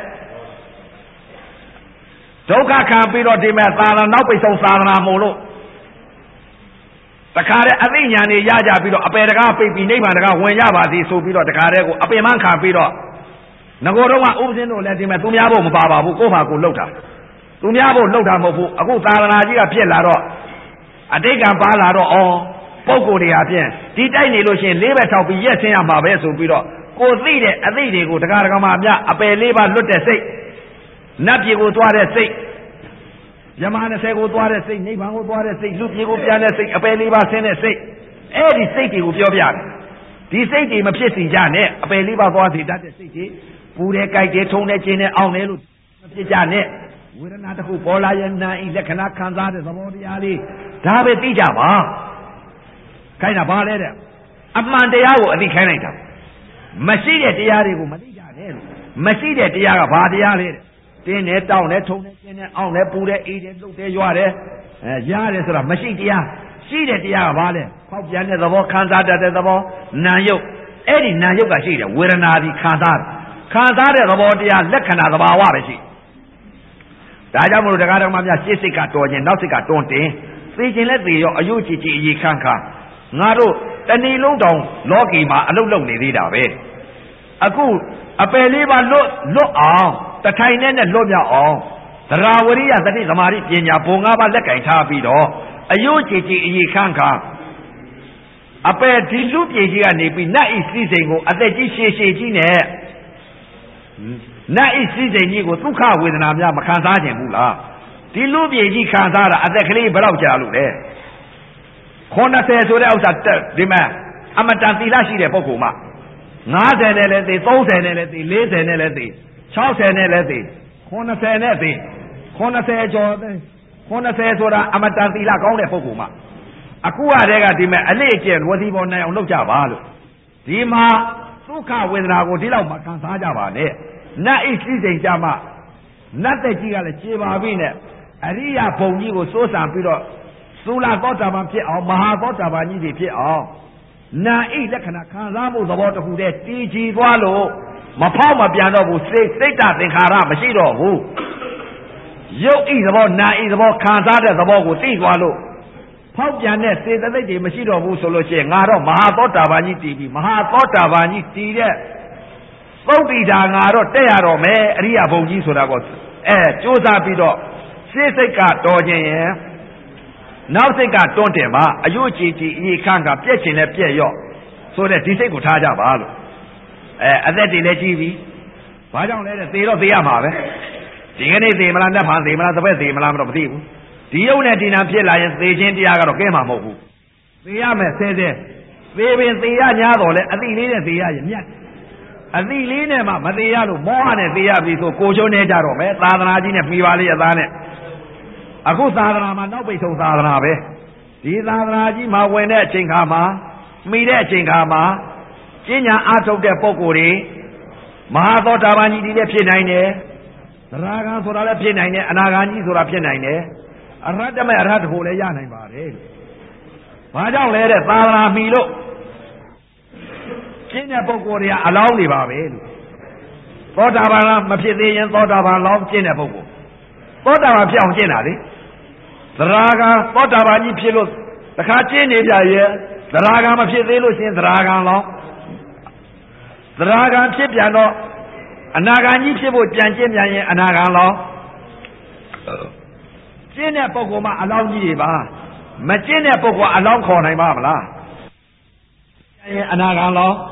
B: ဒုက္ခခံပြီးတော့ဒီမဲ့သာသနာနောက်ပိတ်ဆုံးသာသနာမို့လို့တခါတည်းအသိဉာဏ်တွေရကြပြီးတော့အပေတကားပိတ်ပြီးနိဗ္ဗာန်တကားဝင်ရပါသေးဆိုပြီးတော့တခါတည်းကိုအပေမှန်းခံပြီးတော့ငကိုတော့ကဥပဇင်းတို့လည်းဒီမဲ့သူများဖို့မပါပါဘူးကိုယ့်ဘာကိုလှုပ်တာသူများဖို့လှုပ်တာမဟုတ်ဘူးအခုသာသနာကြီးကဖြစ်လာတော့အတိတ်ကပါလာတော့အော်ပုံကိုယ်တွေအပြင်ဒီတိုက်နေလို့ရှိရင်လေးဘက်ထောက်ပြီးရက်ဆင်းရမှာပဲဆိုပြီးတော့ကိုသိတဲ့အသိတွေကိုတကားတကားမှအများအပယ်လေးပါလွတ်တဲ့စိတ်နတ်ပြည်ကိုသွားတဲ့စိတ်ယမ၂၀ကိုသွားတဲ့စိတ်နိဗ္ဗာန်ကိုသွားတဲ့စိတ်လူပြည်ကိုပြန်တဲ့စိတ်အပယ်လေးပါဆင်းတဲ့စိတ်အဲ့ဒီစိတ်တွေကိုပြောပြတယ်ဒီစိတ်တွေမဖြစ်စီကြနဲ့အပယ်လေးပါသွားစီတတ်တဲ့စိတ်တွေပူတယ်ကြိုက်တယ်ထုံတယ်ကျင်းတယ်အောင်းတယ်လို့မဖြစ်ကြနဲ့ဝေဒနာတစ်ခုပေါ်လာရင်နာဤလက္ခဏာခံစားတဲ့သဘောတရားလေးဒါပဲသိကြပါခိုင်းတာဘာလဲတဲ့အမှန်တရားကိုအသိခိုင်းလိုက်တာမရှိတဲ့တရားတွေကိုမသိကြနဲ့လို့မရှိတဲ့တရားကဘာတရားလဲတင်းတယ်တောင်းတယ်ထုံတယ်ကျင်းတယ်အောင်းတယ်ပူတယ်အေးတယ်လှုပ်တယ်ရွတယ်အဲရတယ်ဆိုတာမရှိတရားရှိတဲ့တရားကဘာလဲဖောက်ပြန်တဲ့သဘောခံစားတတ်တဲ့သဘောနာယုတ်အဲ့ဒီနာယုတ်ကရှိတယ်ဝေဒနာဒီခံစားခံစားတဲ့သဘောတရားလက္ခဏာသဘာဝပဲရှိဒါကြောင့်မလို့တရားတော်မှာများရှေ့စိတ်ကတော်ခြင်းနောက်စိတ်ကတွန်းတင်သိခြင်းလက်သိရောအယုတ်ကြည်ကြည်အေခန့်ခါငါတို့တဏီလုံးတောင်လောကီမှာအလုတ်လုံနေသေးတာပဲအခုအပယ်လေးပါလွတ်လွတ်အောင်တထိုင်နဲ့နဲ့လွတ်မြောက်အောင်သရဝရိယသတိသမာဓိပညာဘုံ၅ပါးလက်ကင်ထားပြီးတော့အယုတ်ကြည်ကြည်အေခန့်ခါအပယ်ဒီလူပြေကြီးကနေပြီးနတ်ဤစည်းစိမ်ကိုအသက်ကြီးရှည်ရှည်ကြီးနဲ့နတ်ဤစည်းစိမ်ကြီးကိုဒုက္ခဝေဒနာများမခံစားခြင်းဘူးလားဒီလူပြေကြီးခံစားတာအသက်ကလေးဘယ်တော့ကြာလို့လဲခုနှစ်ဆယ်ဆိုတဲ့ဥစ္စာဒီမှာအမတန်သီလရှိတဲ့ပုဂ္ဂိုလ်မှ၅၀နဲ့လည်းသိ၃၀နဲ့လည်းသိ၄၀နဲ့လည်းသိ၆၀နဲ့လည်းသိခုနှစ်ဆယ်နဲ့သိခုနှစ်ဆယ်ကျော်သိခုနှစ်ဆယ်ဆိုတာအမတန်သီလကောင်းတဲ့ပုဂ္ဂိုလ်မှအခုကတည်းကဒီမဲ့အလေးအကျင့်ဝစီပေါ်နိုင်အောင်လုပ်ကြပါလို့ဒီမှာဒုက္ခဝေဒနာကိုဒီလောက်မှခံစားကြပါနဲ့နတ်ဤစည်းစိမ်ကြမှာနတ်သက်ကြီးကလည်းခြေပါပြီနဲ့အရိယာဘုံကြီးကိုစိုးစံပြီးတော့သုလာသောတာပန်ဖြစ်အောင်မဟာသောတာပန်ကြီးတွေဖြစ်အောင်နာဤလက္ခဏာခံစားမှုသဘောတစ်ခုတည်းတည်ကြည်သွားလို့မဖောက်မပြန်တော့ဘူးစိတ်စိတ်တသင်္ခါရမရှိတော့ဘူးရုပ်ဤသဘောနာဤသဘောခံစားတဲ့သဘောကိုသိသွားလို့ဖောက်ပြန်တဲ့စေတသိက်တွေမရှိတော့ဘူးဆိုလို့ရှိရင်ငါတော့မဟာသောတာပန်ကြီးတည်ပြီမဟာသောတာပန်ကြီးတည်တဲ့သုတ်တိတာငါတော့တက်ရတော့မယ်အရိယဘုံကြီးဆိုတာကိုအဲစူးစမ်းပြီးတော့ရှေ့စိတ်ကတော်ခြင်းရဲ့နောက်စိတ်ကတွန်းတယ်မှာအယုကြည်ကြည်အေခန့်ကပြက်ချင်နဲ့ပြက်ရော့ဆိုတဲ့ဒီစိတ်ကိုထားကြပါလို့အဲအသက်တွေလည်းကြီးပြီဘာကြောင့်လဲတဲ့သေတော့သေရမှာပဲဒီကနေ့သေမလားနတ်ဖန်သေမလားတပည့်သေမလားမတော့မသိဘူးဒီယုံနဲ့ဒီနာဖြစ်လာရင်သေခြင်းတရားကတော့ကဲမှာမဟုတ်ဘူးသေရမယ်ဆဲဆဲသေပင်သေရ냐တော့လဲအတိလေးနဲ့သေရရင်မြတ်အတိလေးနဲ့မှမသေရလို့မောဟနဲ့သေရပြီဆိုကိုချုံနေကြတော့မယ်သာသနာကြီးနဲ့ပြီးပါလေအသားနဲ့အခုသာသနာမှာနောက်ပိတ်ဆုံးသာသနာပဲဒီသာသနာကြီးမှာဝင်တဲ့အချိန်ခါမှာမိတဲ့အချိန်ခါမှာကျင့်ညာအားထုတ်တဲ့ပုဂ္ဂိုလ်တွေမဟာသောတာပန်ကြီးတွေလည်းဖြစ်နိုင်တယ်သရဂံဆိုတာလည်းဖြစ်နိုင်တယ်အနာဂံကြီးဆိုတာဖြစ်နိုင်တယ်အရဟတမေအရဟတကိုလည်းရနိုင်ပါတယ်ဘာကြောင့်လဲတဲ့သာသနာမီလို့ကျင့်တဲ့ပုဂ္ဂိုလ်တွေကအလောင်းနေပါပဲလို့သောတာပန်မဖြစ်သေးရင်သောတာပန်လောင်းကျင့်တဲ့ပုဂ္ဂိုလ်သောတာပန်ဖြစ်အောင်ကျင့်တာလေသရဂံသောတာပန်ကြီးဖြစ်လို့တခါကျင့်နေကြရဲ့သရဂံမဖြစ်သေးလို့ရှင်သရဂံလောင်းသရဂံဖြစ်ပြန်တော့အနာဂံကြီးဖြစ်ဖို့ကြံကျင့်ပြန်ရင်အနာဂံလောင်းကျင့်တဲ့ပုဂ္ဂိုလ်မှအလောင်းကြီးတွေပါမကျင့်တဲ့ပုဂ္ဂိုလ်အလောင်းခေါ်နိုင်ပါမလားရင်အနာဂံလောင်း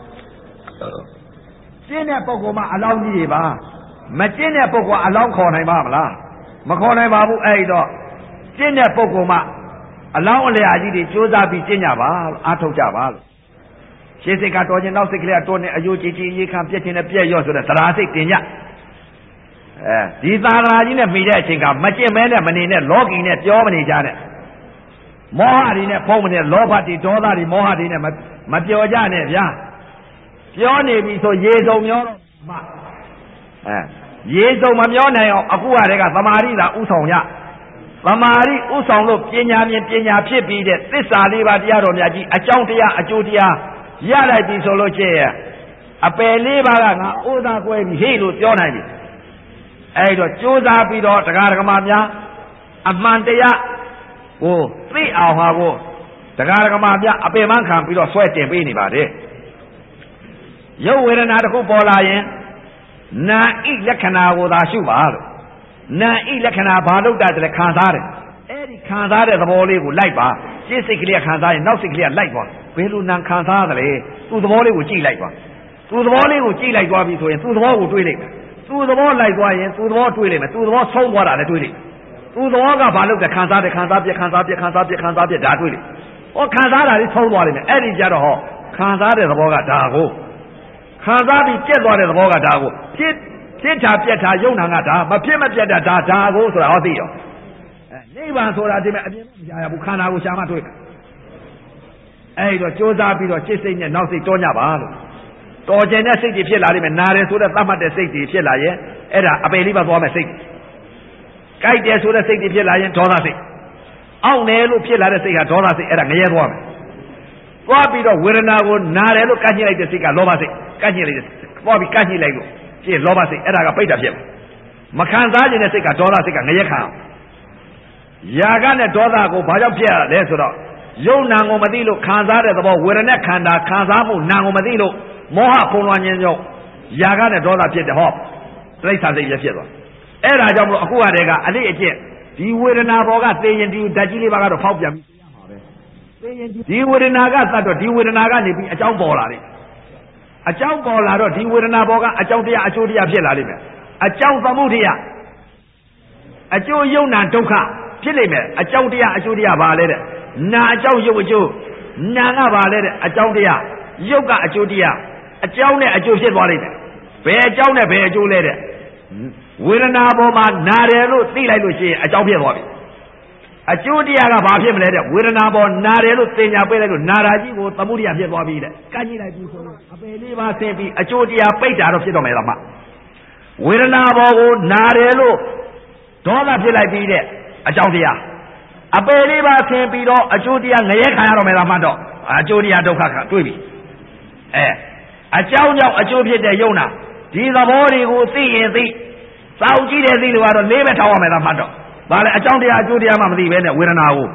B: ကျင့်တဲ့ပုဂ္ဂိုလ်မှအလောင်းကြီးတွေပါမကျင့်တဲ့ပုဂ္ဂိုလ်အလောင်းခေါ်နိုင်ပါမလားမခေါ်နိုင်ပါဘူးအဲ့တော့ကျင့်တဲ့ပုဂ္ဂိုလ်မှအလောင်းအလျာကြီးတွေကြိုးစားပြီးကျင့်ကြပါလို့အားထုတ်ကြပါလို့ရှေးစိတ်ကတော်ခြင်းနောက်စိတ်ကလေးကတော်နေအယုကြည်ကြည်ရေးခံပြည့်ခြင်းနဲ့ပြည့်ရော့ဆိုတဲ့သရာစိတ်တင်ကြအဲဒီသာသနာကြီးနဲ့မိတဲ့အချိန်ကမကျင့်မဲနဲ့မနေနဲ့လောကီနဲ့ပြောမနေကြနဲ့မောဟတွေနဲ့ဖုံးမနေလောဘတွေဒေါသတွေမောဟတွေနဲ့မပြောကြနဲ့ဗျာပြောနေပြီဆိုရေစုံမျောတော့မှအဲရေစုံမမျောနိုင်အောင်အခုကတည်းကသမာဓိသာဥဆောင်ရသမာဓိဥဆောင်လို့ပညာမြင်ပညာဖြစ်ပြီးတဲ့သစ္စာလေးပါးတရားတော်များကြီးအကြောင်းတရားအကျိုးတရားရလိုက်ပြီဆိုလို့ရှိရင်အပယ်လေးပါးကငါဩသာကွဲပြီဟေ့လို့ပြောနိုင်ပြီအဲ့တော့ကြိုးစားပြီးတော့တရားဓမ္မများအမှန်တရားကိုသိအောင်ဟာကိုတရားဓမ္မများအပယ်မှန်းခံပြီးတော့ဆွဲတင်ပေးနေပါတယ်ရုပ်ဝေဒနာတစ်ခုပေါ်လာရင်နာဣလက္ခဏာကိုသာရှုပါလို့နာဣလက္ခဏာဘာလို့တာလဲခံစားတယ်အဲ့ဒီခံစားတဲ့သဘောလေးကိုလိုက်ပါရှင်းစိတ်ကလေးခံစားရင်နောက်စိတ်ကလေးကလိုက်သွားဘယ်လိုနာခံစားရလဲသူ့သဘောလေးကိုကြည့်လိုက်သွားသူ့သဘောလေးကိုကြည့်လိုက်သွားပြီဆိုရင်သူ့သဘောကိုတွေးလိုက်မယ်သူ့သဘောလိုက်သွားရင်သူ့သဘောတွေးလိုက်မယ်သူ့သဘောဆုံးသွားတာလည်းတွေးလိုက်သူ့သဘောကဘာလို့လဲခံစားတယ်ခံစားပြခံစားပြခံစားပြခံစားပြဒါတွေးလိုက်ဟောခံစားတာလေးဆုံးသွားလိမ့်မယ်အဲ့ဒီကြတော့ဟောခံစားတဲ့သဘောကဒါကိုခံစားပြီးပြက်သွားတဲ့သဘောကဒါကိုဖြစ်ဖြစ်တာပြက်တာယုံနာကဒါမဖြစ်မပြက်တာဒါဒါကိုဆိုတာဟောသိရောအဲနိဗ္ဗာန်ဆိုတာဒီမဲ့အပြင်မကြားရဘူးခန္ဓာကိုရှာမှတွေ့တယ်အဲ့တော့ကြိုးစားပြီးတော့စိတ်စိတ်နဲ့နောက်စိတ်တောညပါလို့တော်ကျင်တဲ့စိတ်တွေဖြစ်လာလိမ့်မယ်နာတယ်ဆိုတဲ့သတ်မှတ်တဲ့စိတ်တွေဖြစ်လာရင်အဲ့ဒါအပယ်လေးပါသွားမယ်စိတ်ကြိုက်တယ်ဆိုတဲ့စိတ်တွေဖြစ်လာရင်ဒေါသစိတ်အောင့်တယ်လို့ဖြစ်လာတဲ့စိတ်ကဒေါသစိတ်အဲ့ဒါငရဲသွားမယ်သွားပြီးတော့ဝေဒနာကိုနာတယ်လို့ကန့်ညှိလိုက်တဲ့စိတ်ကလောဘစိတ်ကန့်ညှိလိုက်တဲ့သွားပြီးကန့်ညှိလိုက်လို့ဖြစ်လောဘစိတ်အဲ့ဒါကပိဋကဖြစ်မယ်မခံစားခြင်းတဲ့စိတ်ကဒေါသစိတ်ကငရဲခံရာဂနဲ့ဒေါသကိုဘာကြောင့်ဖြစ်ရလဲဆိုတော့ယုံနာကိုမသိလို့ခံစားတဲ့သဘောဝေဒနာခန္ဓာခံစားမှုနာကိုမသိလို့မောဟဖုံးလွှမ်းခြင်းကြောင့်ຢာကနဲ့ဒေါသဖြစ်တယ်ဟောတိဋ္ဌာစိတ်ရဖြစ်သွားအဲ့ဒါကြောင့်မလို့အခုကတည်းကအလေးအကျင့်ဒီဝေဒနာဘောကသိရင်ဒီဓာတ်ကြီးလေးပါကတော့ဖောက်ပြန်ပြီးသိရမှာပဲသိရင်ဒီဝေဒနာကသတ်တော့ဒီဝေဒနာကနေပြီးအကြောင်းပေါ်လာတယ်အကြောင်းပေါ်လာတော့ဒီဝေဒနာဘောကအကြောင်းတရားအကျိုးတရားဖြစ်လာလိမ့်မယ်အကြောင်းသမုဒိယအကျိုးယုံနာဒုက္ခဖြစ်လိမ့်မယ်အကြောင်းတရားအကျိုးတရားပါလဲတဲ့နာအကြောင်းယုတ်အကျိုးနာကပါလဲတဲ့အကြောင်းတရားယုတ်ကအကျိုးတရားအကြောင်းနဲ့အကျိုးဖြစ်သွားလိမ့်မယ်ဘယ်အကြောင်းနဲ့ဘယ်အကျိုးလဲတဲ့ဝေဒနာပေါ်မှာနာတယ်လို့သိလိုက်လို့ရှိရင်အကြောင်းဖြစ်သွားပြီအကျိုးတရားကဘာဖြစ်မလဲတဲ့ဝေဒနာပေါ်နာတယ်လို့သင်ညာပေးလိုက်လို့နာတာကြီးကိုသမုဒိယဖြစ်သွားပြီတဲ့ကန့်ကြည့်လိုက်ပြီဆိုရင်အပယ်လေးပါးဆင်းပြီးအကျိုးတရားပိတ်တာတော့ဖြစ်တော့မယ်လားမဝေဒနာပေါ်ကိုနာတယ်လို့ဒေါသဖြစ်လိုက်ပြီတဲ့အကြောင်းတရားအပယ်လေးပါးဆင်းပြီးတော့အကျိုးတရားငရဲခံရတော့မယ်လားမှတော့အကျိုးတရားဒုက္ခကတွေ့ပြီအဲအကြောင်းကြောင့်အကျိုးဖြစ်တဲ့ယုံနာဒီသဘောတွေကိုသိရင်သိစောင့်ကြည့်တဲ့သိလို့ကတော့လေးပဲထောက်ရမယ်လားမှတော့ဘာလဲအကြောင်းတရားအကျိုးတရားမှမသိပဲနဲ့ဝေဒနာကို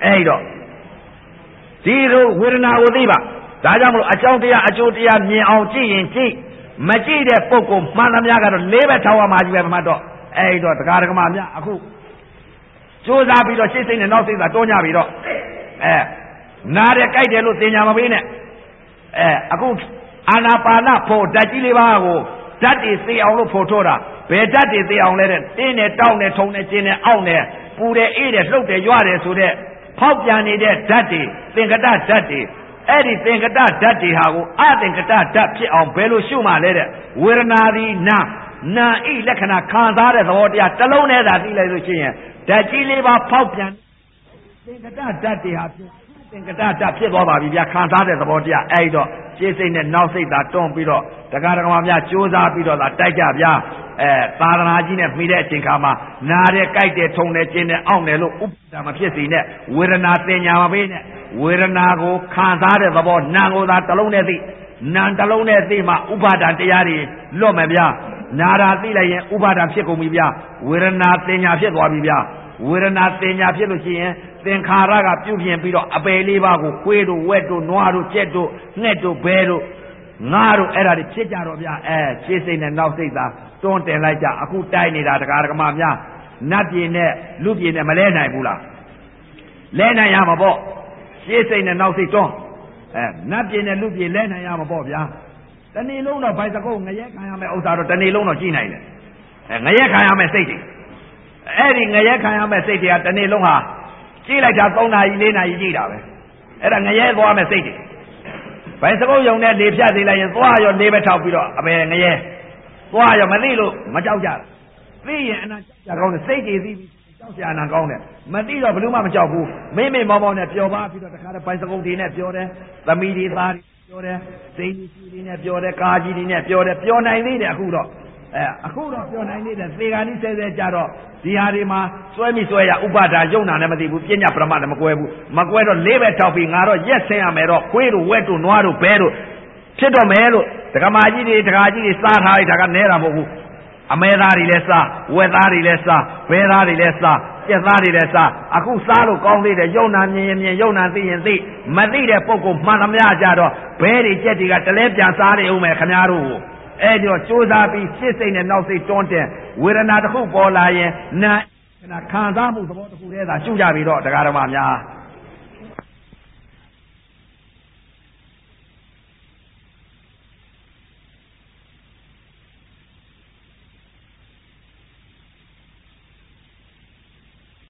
B: အဲ့တော့ဒီလိုဝေဒနာကိုသိပါဒါကြောင့်မလို့အကြောင်းတရားအကျိုးတရားမြင်အောင်ကြည့်ရင်ကြည့်မကြည့်တဲ့ပုဂ္ဂိုလ်မှန်သမျှကတော့လေးဘက်ထောက်ရမှာကြီးပဲမှတ်တော့အဲ့တော့တရားဓမ္မများအခုကြိုးစားပြီးတော့ရှေ့စိတ်နဲ့နောက်စိတ်သာတွန်းကြပြီးတော့အဲနားတယ်ကြိုက်တယ်လို့သင်ညာမပေးနဲ့အဲအခုအာနာပါနဖို့ဓာတ်ကြီးလေးပါးကိုဓာတ်တွေသိအောင်လို့ဖို့ထိုးတာဘယ်ဓာတ်တွေသိအောင်လဲတဲ့တင်းနဲ့တောက်နဲ့ထုံနဲ့ကျင်းနဲ့အောက်နဲ့ပူတယ်အေးတယ်လှုပ်တယ်ရွတယ်ဆိုတဲ့ဖောက်ပြန်နေတဲ့ဓာတ်တွေသင်္ကတဓာတ်တွေအဲ့ဒီသင်္ကတဓာတ်တွေဟာကိုအသင်္ကတဓာတ်ဖြစ်အောင်ဘယ်လိုရှုမှလဲတဲ့ဝေဒနာသည်နာနာဤလက္ခဏာခံစားတဲ့သဘောတရားတစ်လုံးနဲ့သာသိလိုက်လို့ရှိရင်ဓာတ်ကြီးလေးပါဖောက်ပြန်သင်္ကတဓာတ်တွေဟာသင်္ကတဓာတ်ဖြစ်သွားပါပြီဗျာခံစားတဲ့သဘောတရားအဲ့တော့ရှေ့စိတ်နဲ့နောက်စိတ်သာတွန်းပြီးတော့တရားဓမ္မများကြိုးစားပြီးတော့သာတိုက်ကြဗျာအဲသာသနာကြီးနဲ့မိတဲ့အချိန်ခါမှာနားတယ်ကြိုက်တယ်ထုံတယ်ကျင်းတယ်အောင့်တယ်လို့ဥပဒါမဖြစ်စီနဲ့ဝေဒနာသင်ညာမပေးနဲ့ဝေဒနာကိုခံစားတဲ့သဘောနာကိုသာတစ်လုံးနဲ့သိနာတစ်လုံးနဲ့သိမှဥပါဒံတရားတွေလွတ်မယ်ဗျာနာတာသိလိုက်ရင်ဥပါဒံဖြစ်ကုန်ပြီဗျာဝေဒနာသင်ညာဖြစ်သွားပြီဗျာဝေဒနာသင်ညာဖြစ်လို့ရှိရင်သင်္ခါရကပြုပြင်ပြီးတော့အပယ်လေးပါးကိုခွေးတို့ဝက်တို့နွားတို့ကြက်တို့ငှက်တို့ဘဲတို့ငါတို့အဲ့ဒါတွေဖြစ်ကြတော့ဗျာအဲရှေ့စိတ်နဲ့နောက်စိတ်သာတွန်းတင်လိုက်ကြအခုတိုက်နေတာတရားဓမ္မများနတ်ပြည်နဲ့လူပြည်နဲ့မလဲနိုင်ဘူးလားလဲနိုင်ရမှာပေါ့ရှေ့စိတ်နဲ့နောက်စိတ်တွန်းအဲနတ်ပြည်နဲ့လူပြည်လဲနိုင်ရမှာပေါ့ဗျာတဏီလုံးတော့ဘိုက်စကုတ်ငရဲခံရမယ်ဥစ္စာတော့တဏီလုံးတော့ကြည့်နိုင်တယ်အဲငရဲခံရမယ်စိတ်တွေအဲ့ဒီငရဲခံရမယ်စိတ်တွေကတဏီလုံးဟာကြည့်လိုက်တာသုံးနာရီလေးနာရီကြည့်တာပဲအဲ့ဒါငရဲသွားမယ်စိတ်တွေဘိုင်စကုတ်ယုံနဲ့လေဖြတ်သေးလိုက်ရင်သွားရောနေပဲထောက်ပြီးတော့အပယ်ငရဲသွားရောမသိလို့မကြောက်ကြသိရင်အနာကြောက်ကြကောင်းတယ်စိတ်တွေသိပြီးကြောက်ကြအနာကောင်းတယ်မသိတော့ဘယ်လို့မှမကြောက်ဘူးမိမိမောင်မောင်နဲ့ပျော်ပါပြီးတော့တခါတည်းဘိုင်စကုတ်တွေနဲ့ပျော်တယ်သမီးတွေသားတွေပျော်တယ်စိတ်ကြီးတွေနဲ့ပျော်တယ်ကာကြီးတွေနဲ့ပျော်တယ်ပျော်နိုင်သေးတယ်အခုတော့အဲအခုတော့ပျော်နိုင်သေးတယ်သေခါနီးဆဲဆဲကြတော့ဒီဟာတွေမှာစွဲမိစွဲရဥပါဒါယုံနာလည်းမသိဘူးပညာပရမတ်လည်းမကွဲဘူးမကွဲတော့လေးပဲထောက်ပြီးငါတော့ရက်ဆင်းရမယ်တော့ခွေးတို့ဝက်တို့နွားတို့ဘဲတို့ဖြစ်တော့မယ်လို့ဒကမာကြီးတွေဒကာကြီးတွေစားထားလိုက်တာကနဲတာမဟုတ်ဘူးအမဲသားတွေလည်းစားဝက်သားတွေလည်းစားဘဲသားတွေလည်းစားကြက်သားတွေလည်းစားအခုစားလို့ကောင်းသေးတယ်ယုံနာမြင်ရင်မြင်ယုံနာသိရင်သိမသိတဲ့ပုဂ္ဂိုလ်မှန်သမျှကြတော့ဘဲတွေကြက်တွေကတလဲပြန်စားနေဦးမယ်ခင်ဗျားတို့အဲ့ဒီတော့ကြိုးစားပြီးရှေ့စိတ်နဲ့နောက်စိတ်တွန်းတဲ့ဝေဒနာတစ်ခုပေါ်လာရင်နာခံစားမှုသဘောတစ်ခုတည်းသာရှုကြပြီတော့တရားဓမ္မများ